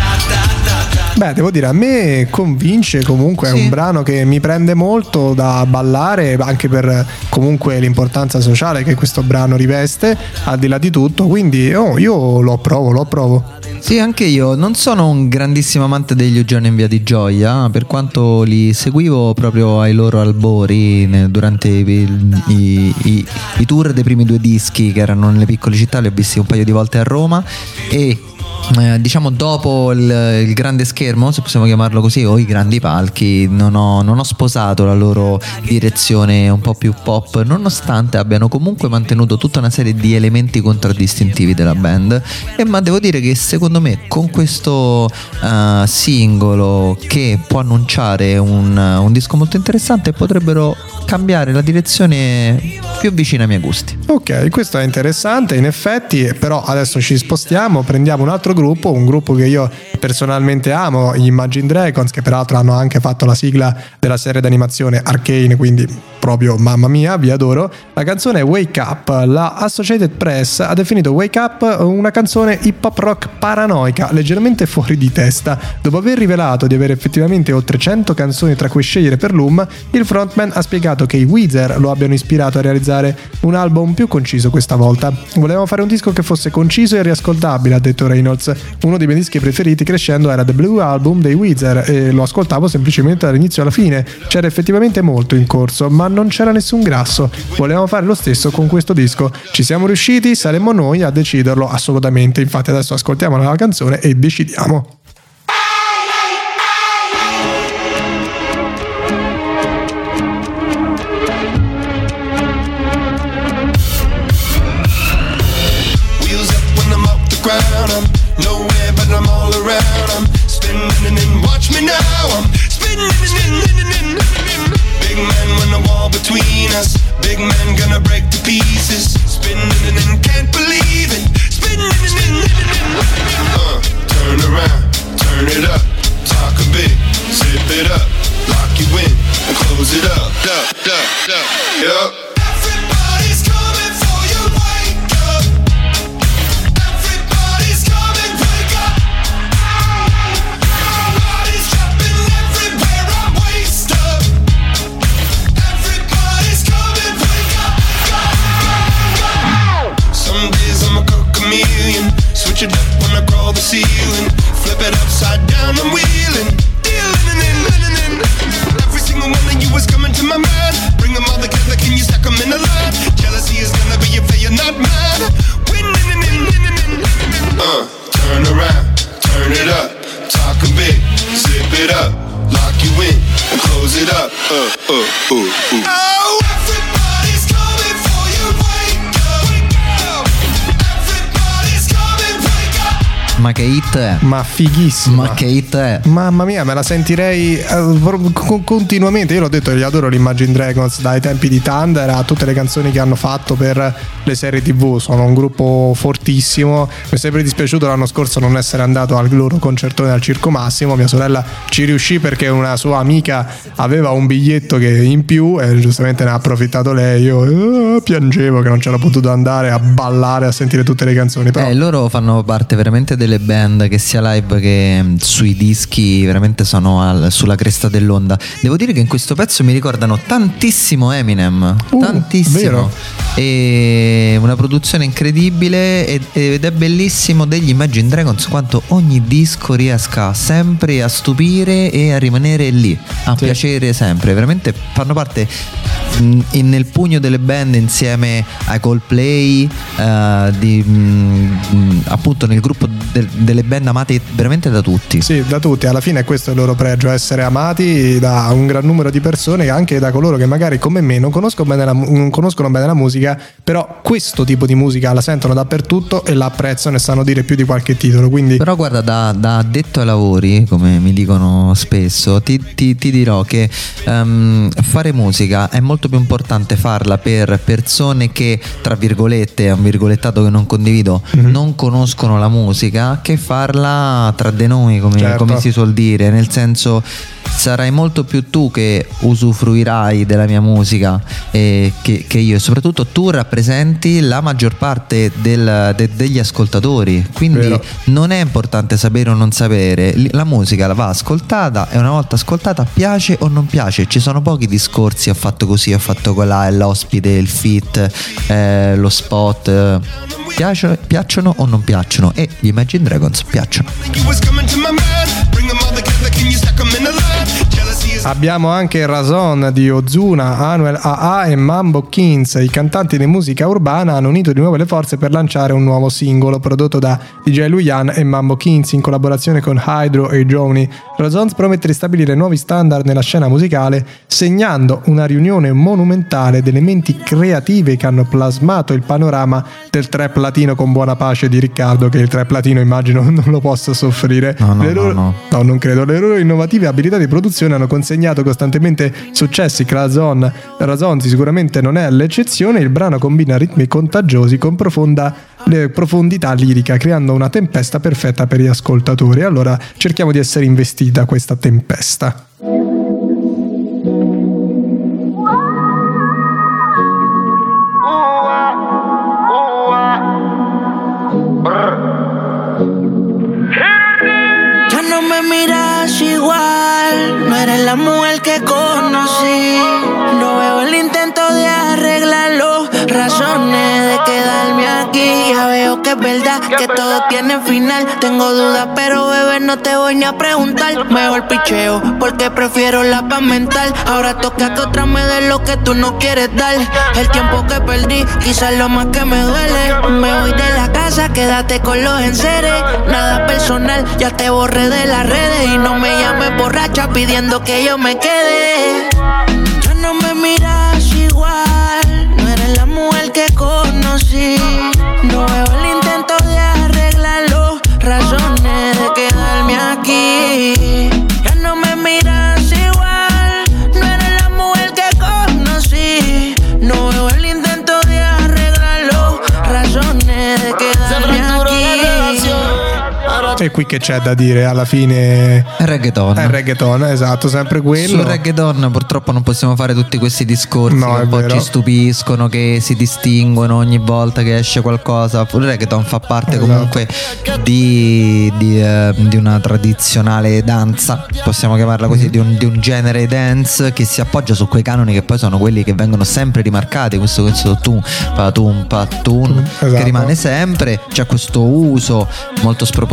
Beh, devo dire, a me convince comunque, sì. È un brano che mi prende molto da ballare, anche per comunque l'importanza sociale che questo brano riveste, al di là di tutto, quindi oh, io lo approvo, lo approvo. Sì, anche io non sono un grandissimo amante degli Eugenio in Via di Gioia, per quanto li seguivo proprio ai loro albori durante i, i, i, i tour dei primi due dischi che erano nelle piccole città, li ho visti un paio di volte a Roma e Eh, diciamo dopo il, il grande schermo, se possiamo chiamarlo così, o i grandi palchi, non ho, non ho sposato la loro direzione un po' più pop, nonostante abbiano comunque mantenuto tutta una serie di elementi contraddistintivi della band. E ma devo dire che secondo me con questo uh, singolo, che può annunciare un, un disco molto interessante, potrebbero cambiare la direzione più vicina ai miei gusti. Ok, questo è interessante in effetti, però adesso ci spostiamo, prendiamo un altro gruppo, un gruppo che io personalmente amo, gli Imagine Dragons, che peraltro hanno anche fatto la sigla della serie d'animazione Arcane, quindi proprio mamma mia, vi adoro. La canzone è Wake Up. La Associated Press ha definito Wake Up una canzone hip hop rock paranoica, leggermente fuori di testa. Dopo aver rivelato di avere effettivamente oltre cento canzoni tra cui scegliere per Loom, il frontman ha spiegato che i Weezer lo abbiano ispirato a realizzare un album più conciso questa volta. Volevamo fare un disco che fosse conciso e riascoltabile, ha detto Reynolds. Uno dei miei dischi preferiti crescendo era The Blue Album dei Weezer e lo ascoltavo semplicemente dall'inizio alla fine. C'era effettivamente molto in corso, ma non c'era nessun grasso. Volevamo fare lo stesso con questo disco. Ci siamo riusciti, saremmo noi a deciderlo assolutamente. Infatti adesso ascoltiamo la canzone e decidiamo. I'm nowhere but I'm all around. I'm spinning and watch me now. I'm spinning, spinning. Big man when the wall between us. Big man gonna break to pieces. Spinning and can't believe it. Spinning, spinning. Uh, turn around, turn it up. Talk a bit, zip it up. Lock you in, close it up. Duh, duh, duh. Yup. Everybody's coming for you. Wake up. Everybody's coming. Wake up. Everybody's jumping everywhere. I'm waist up. Everybody's coming. Wake up. Go, go, go. Some days I'm a chameleon. Switch it up when I crawl the ceiling. Flip it upside down, I'm wheeling. Dealing and in, and in. Every single one of you is coming to my mind. Bring them all together, can you stack them in a line? Jealousy is gonna be a player, not mine. Winning and in, and in. Uh, turn around, turn it up. Talk a bit, zip it up. Lock you in, and close it up. Uh, uh, uh, uh. Oh, everybody's coming for you. Wake up, wake up. Ma che hit è? Ma fighissima. Ma che hit è? Mamma mia, me la sentirei eh, co- continuamente. Io l'ho detto, io adoro l'Imagine Dragons dai tempi di Thunder a tutte le canzoni che hanno fatto per le serie tivù. Sono un gruppo fortissimo. Mi è sempre dispiaciuto l'anno scorso non essere andato al loro concertone al Circo Massimo. Mia sorella ci riuscì perché una sua amica aveva un biglietto che in più e giustamente ne ha approfittato lei. Io eh, piangevo che non c'era potuto andare a ballare, a sentire tutte le canzoni. Però Eh, loro fanno parte veramente delle band che sia live che mh, sui dischi veramente sono al- sulla cresta dell'onda. Devo dire che in questo pezzo mi ricordano tantissimo Eminem, Uh, tantissimo. vero. E una produzione incredibile ed, ed è bellissimo degli Imagine Dragons quanto ogni disco riesca sempre a stupire e a rimanere lì, a Sì. piacere sempre. Veramente fanno parte mh, in- nel pugno delle band insieme ai Coldplay, eh, di, mh, appunto nel gruppo del- delle band amate veramente da tutti. sì, da tutti, alla fine è questo il loro pregio, essere amati da un gran numero di persone e anche da coloro che magari come me non conoscono bene la, mu- non conoscono bene la musica, però questo tipo di musica la sentono dappertutto e la apprezzano e sanno dire più di qualche titolo, quindi Però guarda, da, da addetto ai lavori, come mi dicono spesso, ti, ti- ti dirò che ehm, fare musica è molto più importante farla per persone che, tra virgolette, è un virgolettato che non condivido, Mhm. non conoscono la musica, che farla tra di noi, come, Certo. come si suol dire. Nel senso, sarai molto più tu che usufruirai della mia musica eh, che, che io, e soprattutto tu rappresenti la maggior parte del- de- degli ascoltatori, quindi Vero. non è importante sapere o non sapere, L- la musica la va ascoltata e una volta ascoltata piace o non piace. Ci sono pochi discorsi, ho fatto così, ho fatto quella, l'ospite, il feat, eh, lo spot, eh, piace- piacciono o non piacciono, e gli Imagine Dragons piacciono. You was coming to my mind. Bring them all together, can you stack them in a line? Jealousy is abbiamo anche Razon di Ozuna, Anuel A A e Mambo Kings. I cantanti di musica urbana hanno unito di nuovo le forze per lanciare un nuovo singolo prodotto da D J Luyan e Mambo Kings in collaborazione con Hydro e Joni. Razon promette di stabilire nuovi standard nella scena musicale, segnando una riunione monumentale di elementi creativi che hanno plasmato il panorama del trap latino con buona pace di Riccardo, che il trap latino immagino non lo possa soffrire. No, no, Le loro- no, no. No, non credo. Le loro innovative abilità di produzione hanno consegnato costantemente successi. Razon, Razon sicuramente non è l'eccezione. Il brano combina ritmi contagiosi con profonda le profondità lirica, creando una tempesta perfetta per gli ascoltatori. Allora cerchiamo di essere investiti da questa tempesta. Ya no me miras igual, no eres la mujer que conocí. No veo el intento de arreglarlo, razones de quedarme aquí. Ya veo que es verdad que todo tiene final. Tengo dudas, pero bebé, no te voy ni a preguntar. Mejor picheo, porque prefiero la paz mental. Ahora toca que otra me dé lo que tú no quieres dar. El tiempo que perdí, quizás lo más que me duele. Me voy de la casa, quédate con los enseres. Nada personal, ya te borré de las redes. Y no me llames borracha pidiendo que yo me quede. Ya no me miras igual, no eres la mujer que conocí. No veo el intento de arreglarlo, razones de quedarme aquí. Ya no me miras igual, no eres la mujer que conocí. No veo el intento de arreglarlo, razones de quedarme aquí. E qui che c'è da dire alla fine? Reggaeton. È reggaeton, esatto, sempre quello. Sul reggaeton purtroppo non possiamo fare tutti questi discorsi No, che è un po' vero. ci stupiscono, che si distinguono ogni volta che esce qualcosa. Il reggaeton fa parte Esatto. comunque di, di, eh, di una tradizionale danza, possiamo chiamarla così, di, un, di un genere dance che si appoggia su quei canoni che poi sono quelli che vengono sempre rimarcati. Questo, questo tum, patum, patum, Esatto. che rimane sempre. C'è questo uso molto spropositato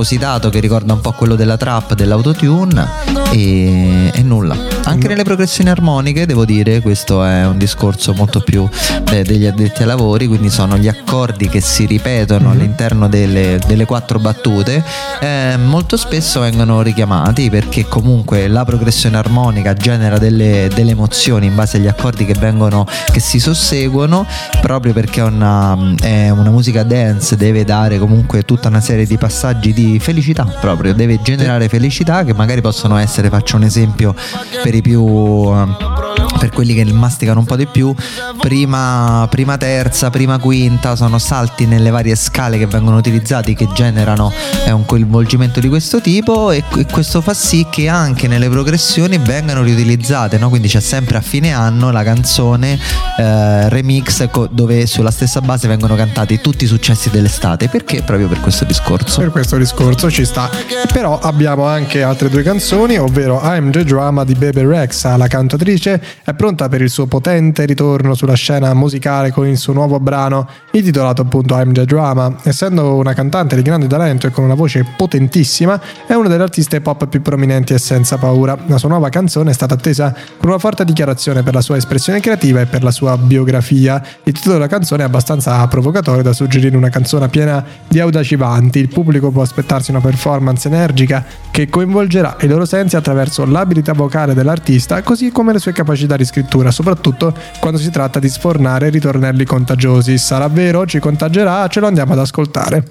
suonato che ricorda un po' quello della trap, dell'autotune e, e nulla. Anche nelle progressioni armoniche devo dire, questo è un discorso molto più eh, degli addetti ai lavori, quindi sono gli accordi che si ripetono mm-hmm. all'interno delle, delle quattro battute, eh, molto spesso vengono richiamati perché comunque la progressione armonica genera delle, delle emozioni in base agli accordi che vengono, che si susseguono, proprio perché è una, è una musica dance, deve dare comunque tutta una serie di passaggi di felicità, proprio deve generare felicità che magari possono essere, faccio un esempio per i più per quelli che masticano un po' di più, prima, prima terza, prima quinta, sono salti nelle varie scale che vengono utilizzati che generano eh, un coinvolgimento di questo tipo, e, e questo fa sì che anche nelle progressioni vengano riutilizzate, no? Quindi c'è sempre a fine anno la canzone eh, remix co- dove sulla stessa base vengono cantati tutti i successi dell'estate, perché proprio per questo discorso per questo discorso ci sta. Però abbiamo anche altre due canzoni, ovvero I'm the Drama di Bebe Rexha. La cantatrice è pronta per il suo potente ritorno sulla scena musicale con il suo nuovo brano intitolato appunto I'm the Drama. Essendo una cantante di grande talento e con una voce potentissima, è una delle artiste pop più prominenti e senza paura. La sua nuova canzone è stata attesa con una forte dichiarazione per la sua espressione creativa e per la sua biografia. Il titolo della canzone è abbastanza provocatorio da suggerire una canzone piena di audaci vanti. Il pubblico può aspettarsi una performance energica che coinvolgerà i loro sensi attraverso l'abilità vocale dell'artista, così come le sue capacità di scrittura, soprattutto quando si tratta di sfornare ritornelli contagiosi. Sarà vero? Ci contagerà? Ce lo andiamo ad ascoltare.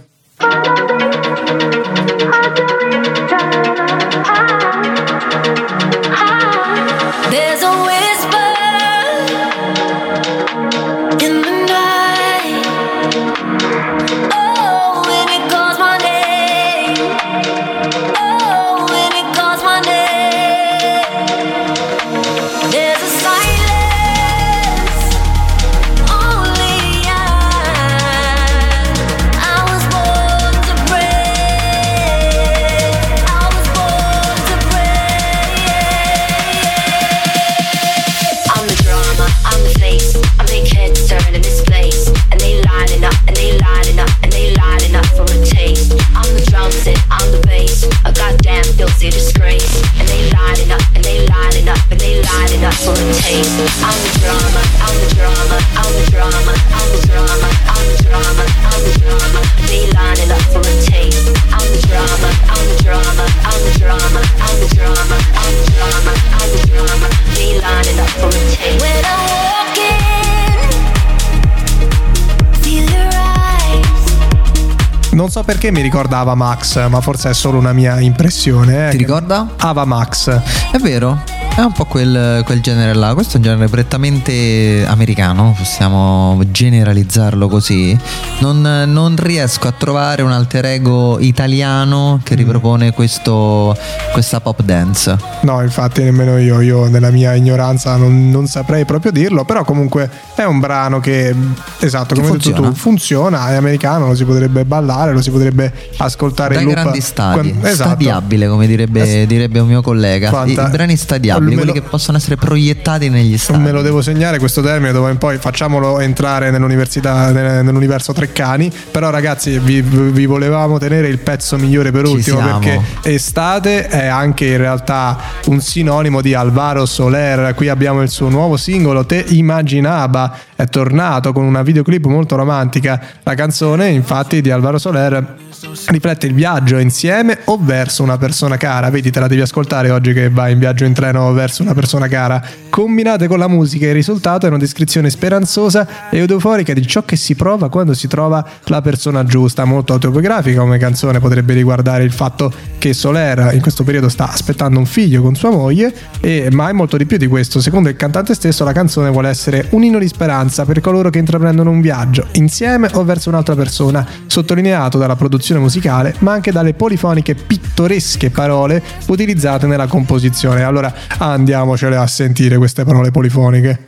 Non so perché mi ricorda Ava Max, ma forse è solo una mia impressione. Eh. Ti ricorda? Ava Max. È vero, è un po' quel, quel genere là. Questo è un genere prettamente americano, possiamo generalizzarlo così. Non, non riesco a trovare un alter ego italiano che ripropone questo, questa pop dance. No, infatti nemmeno io, io nella mia ignoranza non, non saprei proprio dirlo. Però comunque è un brano che, esatto, come hai detto tu, funziona, è americano, lo si potrebbe ballare, lo si potrebbe ascoltare dai in loop. Grandi stadi, Quando, esatto. Stadiabile, come direbbe, es- direbbe un mio collega. Quanta, I brani stadiabili, quelli lo, che possono essere proiettati negli stadi. Me lo devo segnare questo termine, dove in poi facciamolo entrare nell'università, nell'universo Treccani. Però ragazzi, vi, vi volevamo tenere il pezzo migliore per Ci ultimo, siamo. perché estate è anche in realtà un sinonimo di Alvaro Soler. Qui abbiamo il suo nuovo singolo Te Imaginaba, è tornato con una videoclip molto romantica. La canzone infatti di Alvaro Soler riflette il viaggio insieme o verso una persona cara. Vedi, te la devi ascoltare oggi che vai in viaggio in treno verso una persona cara. Combinate con la musica, il risultato è una descrizione speranzosa ed euforica di ciò che si prova quando si trova la persona giusta. Molto autobiografica come canzone, potrebbe riguardare il fatto che Soler in questo periodo sta aspettando un figlio con sua moglie, e ma è molto di più di questo. Secondo il cantante stesso, la canzone vuole essere un inno di speranza per coloro che intraprendono un viaggio insieme o verso un'altra persona, sottolineato dalla produzione musicale ma anche dalle polifoniche pittoresche parole utilizzate nella composizione. Allora andiamocele a sentire queste parole polifoniche.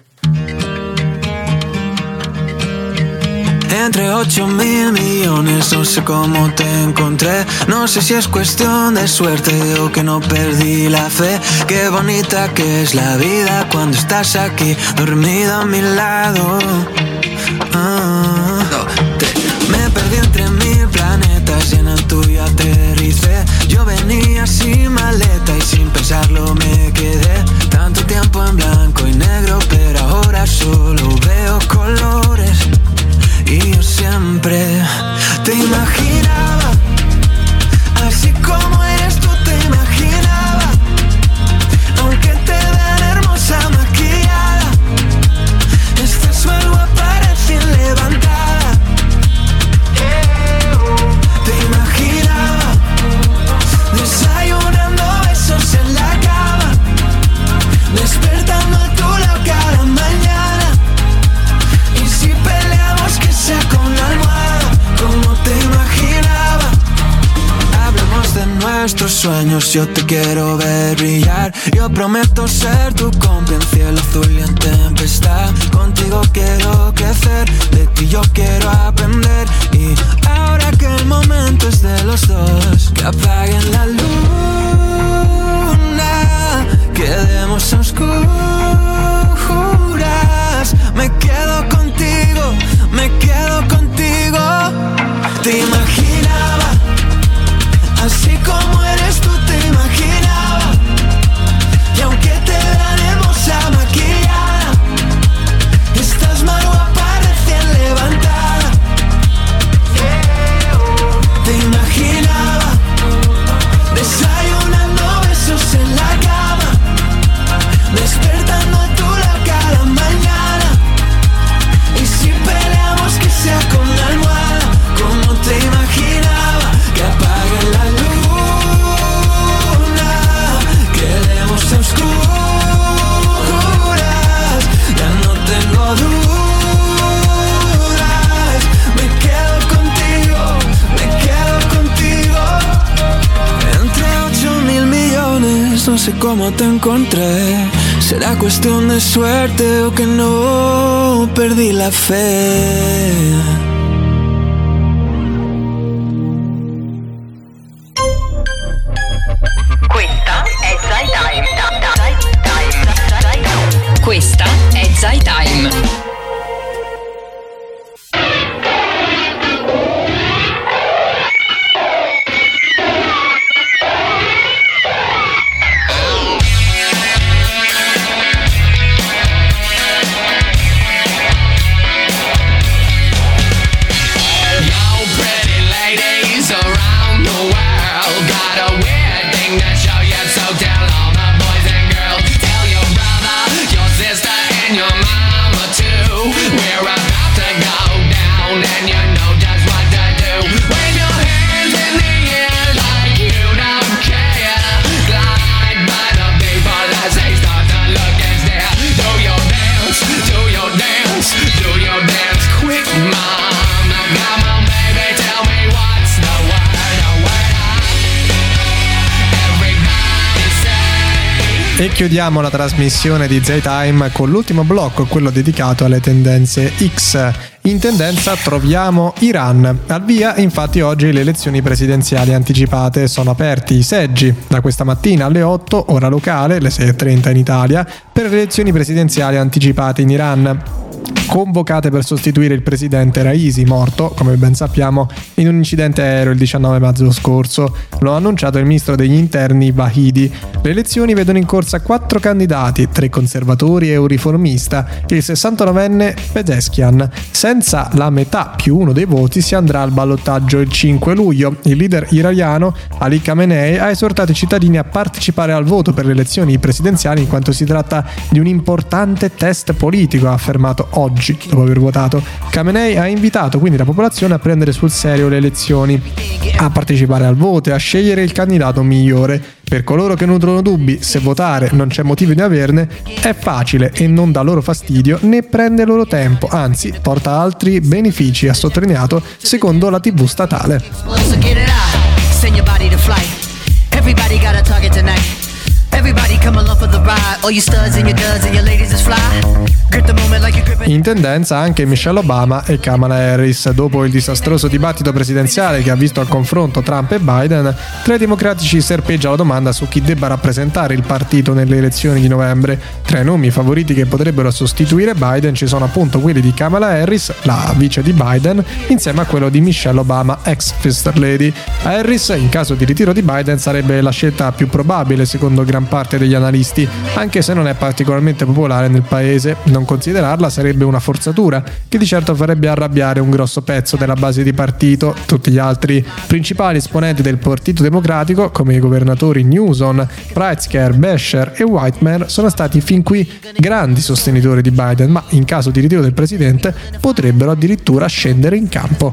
Entre ocho mil millones, no sé cómo te encontré. No sé si es cuestión de suerte o que no perdí la fe. Qué bonita que es la vida cuando estás aquí, dormido a mi lado. Ah, me perdí entre mil planetas y en el tuyo aterricé. sueños yo te quiero ver brillar. Yo prometo ser tu compa en cielo azul y en tempestad. Contigo quiero crecer, de ti yo quiero aprender. Y ahora que el momento es de los dos, que apaguen la luna, quedemos a oscuras. Me quedo contigo, me quedo contigo. Te imaginaba, así como eres tú te imaginaba. Y aunque te vean hermosa maquillada, estás más guapa recién levantada. Te imaginaba, desayunando besos en la cama, despertando tu la cada mañana. Y si peleamos que sea con la almohada, como te imaginaba, que apague la luna, quedemos a oscuras, ya no tengo dudas. Me quedo contigo, me quedo contigo. Entre ocho mil millones, no sé cómo te encontré. Será cuestión de suerte o que no perdí la fe. Questa è Zai Time. E chiudiamo la trasmissione di Zai Time con l'ultimo blocco, quello dedicato alle tendenze X. In tendenza troviamo Iran. Al via infatti oggi le elezioni presidenziali anticipate, sono aperti i seggi da questa mattina alle otto ora locale, le sei e trenta in Italia, per le elezioni presidenziali anticipate in Iran, convocate per sostituire il presidente Raisi, morto, come ben sappiamo, in un incidente aereo il diciannove maggio scorso. Lo ha annunciato il ministro degli interni Vahidi. Le elezioni vedono in corsa quattro candidati, tre conservatori e un riformista, il sessantanovenne Pezeshkian. Senza la metà più uno dei voti si andrà al ballottaggio il cinque luglio. Il leader iraniano Ali Khamenei ha esortato i cittadini a partecipare al voto per le elezioni presidenziali in quanto si tratta di un importante test politico, ha affermato oggi dopo aver votato. Khamenei ha invitato quindi la popolazione a prendere sul serio le elezioni, a partecipare al voto e a scegliere il candidato migliore. Per coloro che nutrono dubbi se votare non c'è motivo di averne, è facile e non dà loro fastidio né prende loro tempo, anzi porta altri benefici, ha sottolineato secondo la tivù statale. In tendenza anche Michelle Obama e Kamala Harris. Dopo il disastroso dibattito presidenziale che ha visto al confronto Trump e Biden, tra i democratici serpeggia la domanda su chi debba rappresentare il partito nelle elezioni di novembre. Tra i nomi favoriti che potrebbero sostituire Biden ci sono appunto quelli di Kamala Harris, la vice di Biden, insieme a quello di Michelle Obama, ex First Lady. Harris, in caso di ritiro di Biden, sarebbe la scelta più probabile secondo gran parte degli analisti, anche se non è particolarmente popolare nel paese. Non considerarla sarebbe una forzatura che di certo farebbe arrabbiare un grosso pezzo della base di partito. Tutti gli altri principali esponenti del Partito Democratico, come i governatori Newsom, Pritzker, Beshear e Whitmer, sono stati fin qui grandi sostenitori di Biden, ma in caso di ritiro del presidente potrebbero addirittura scendere in campo.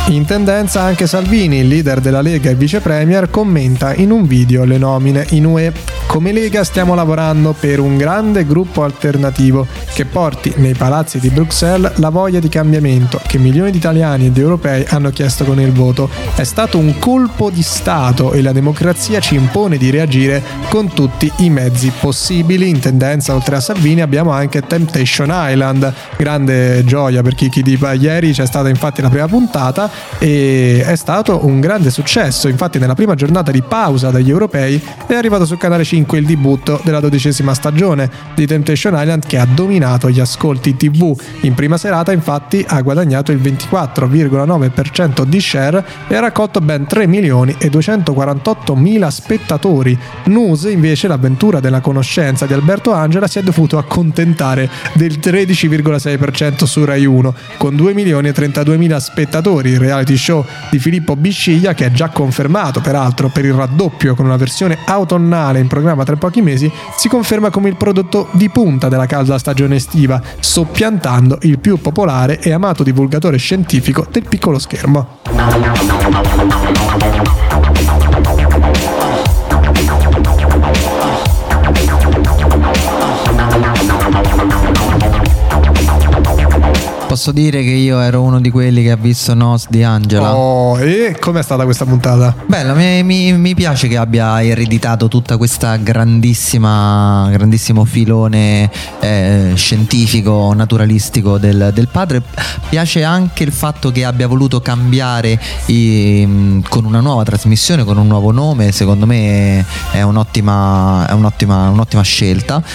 In tendenza anche Salvini, il leader della Lega e vice premier, commenta in un video le nomine in U E. Come Lega stiamo lavorando per un grande gruppo alternativo che porti nei palazzi di Bruxelles la voglia di cambiamento che milioni di italiani ed europei hanno chiesto con il voto. È stato un colpo di Stato e la democrazia ci impone di reagire con tutti i mezzi possibili. In tendenza, oltre a Salvini, abbiamo anche Temptation Island, grande gioia per chi chi di ieri c'è stata infatti la prima puntata e è stato un grande successo. Infatti nella prima giornata di pausa dagli europei è arrivato su Canale cinque il debutto della dodicesima stagione di Temptation Island, che ha dominato gli ascolti tivù. In prima serata infatti ha guadagnato il ventiquattro virgola nove per cento di share e ha raccolto ben tre milioni e duecentoquarantotto mila spettatori. News invece, l'avventura della conoscenza di Alberto Angela, si è dovuto accontentare del tredici virgola sei per cento su Rai uno con due milioni e trentadue mila spettatori. Il reality show di Filippo Bisciglia, che è già confermato peraltro per il raddoppio con una versione autunnale in programma tra pochi mesi, si conferma come il prodotto di punta della calda stagione estiva, soppiantando il più popolare e amato divulgatore scientifico del piccolo schermo. Posso dire che io ero uno di quelli che ha visto Nos di Angela. Oh, e com'è stata questa puntata? Bella, mi, mi, mi piace che abbia ereditato tutta questa grandissima, grandissimo filone eh, scientifico, naturalistico del, del padre. Piace anche il fatto che abbia voluto cambiare i, con una nuova trasmissione, con un nuovo nome. Secondo me è un'ottima, è un'ottima, un'ottima scelta,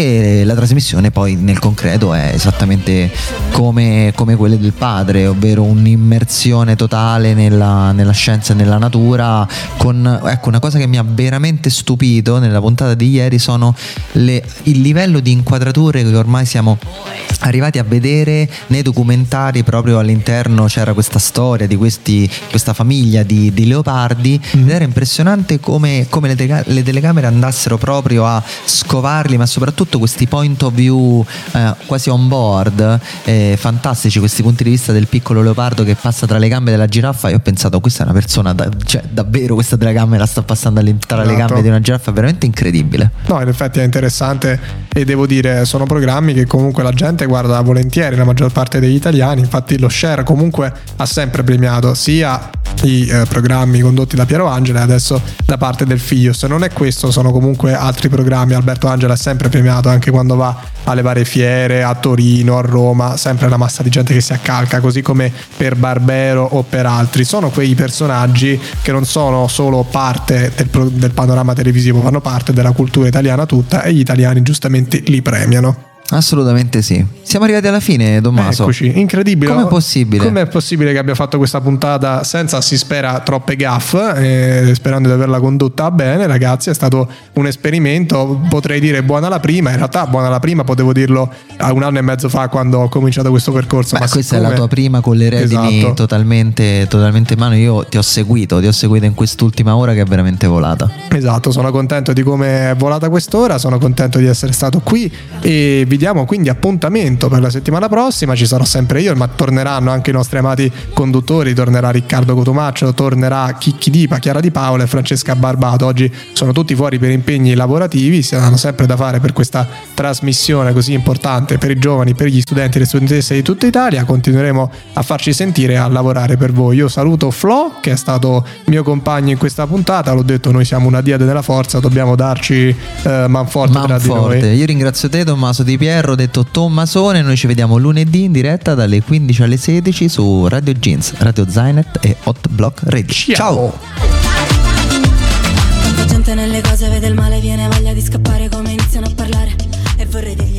e la trasmissione poi nel concreto è esattamente come come quelle del padre, ovvero un'immersione totale nella, nella scienza e nella natura. Con, ecco, una cosa che mi ha veramente stupito nella puntata di ieri sono le, il livello di inquadrature che ormai siamo arrivati a vedere nei documentari. Proprio all'interno c'era questa storia di questi, questa famiglia di, di leopardi, ed era impressionante come, come le, te, le telecamere andassero proprio a scovarli, ma soprattutto questi point of view eh, quasi on board, eh, fantastici questi punti di vista del piccolo leopardo che passa tra le gambe della giraffa. Io ho pensato, questa è una persona da, cioè davvero questa telecamera sta passando tra le gambe di una giraffa, è veramente incredibile. No, in effetti è interessante, e devo dire sono programmi che comunque la gente guarda volentieri, la maggior parte degli italiani. Infatti lo share comunque ha sempre premiato sia i eh, programmi condotti da Piero Angela e adesso da parte del figlio. Se non è questo, sono comunque altri programmi. Alberto Angela è sempre premiato anche quando va alle varie fiere, a Torino, a Roma, sempre la massa di gente che si accalca, così come per Barbero o per altri. Sono quei personaggi che non sono solo parte del, del panorama televisivo, fanno parte della cultura italiana tutta, e gli italiani giustamente li premiano. Assolutamente sì. Siamo arrivati alla fine, Tommaso. Eccoci, incredibile. Com'è possibile? Com'è possibile che abbia fatto questa puntata senza, si spera, troppe gaffe, eh, sperando di averla condotta bene, ragazzi. È stato un esperimento, potrei dire buona la prima. In realtà buona la prima potevo dirlo a un anno e mezzo fa, quando ho cominciato questo percorso. Beh, ma questa siccome... è la tua prima con le redini, esatto, totalmente, totalmente in mano. Io ti ho seguito, ti ho seguito in quest'ultima ora che è veramente volata. Esatto, sono contento di come è volata quest'ora, sono contento di essere stato qui, e vi diamo quindi appuntamento per la settimana prossima. Ci sarò sempre io, ma torneranno anche i nostri amati conduttori. Tornerà Riccardo Cotumaccio, tornerà Chicchi Dipa, Chiara Di Paola e Francesca Barbato. Oggi sono tutti fuori per impegni lavorativi, si hanno sempre da fare per questa trasmissione così importante per i giovani, per gli studenti e le studentesse di tutta Italia. Continueremo a farci sentire e a lavorare per voi. Io saluto Flo, che è stato mio compagno in questa puntata. L'ho detto, noi siamo una diade della forza, dobbiamo darci eh, manforte tra di noi. Io ringrazio te, Tommaso Di Pierro, detto Tommasone. Noi ci vediamo lunedì in diretta dalle quindici alle sedici su Radio Jeans, Radio Zainet e Hot Block Radio. Ciao! Ciao. Tanta gente nelle cose vede il male, viene voglia di scappare come iniziano a parlare, e vorrei dirgli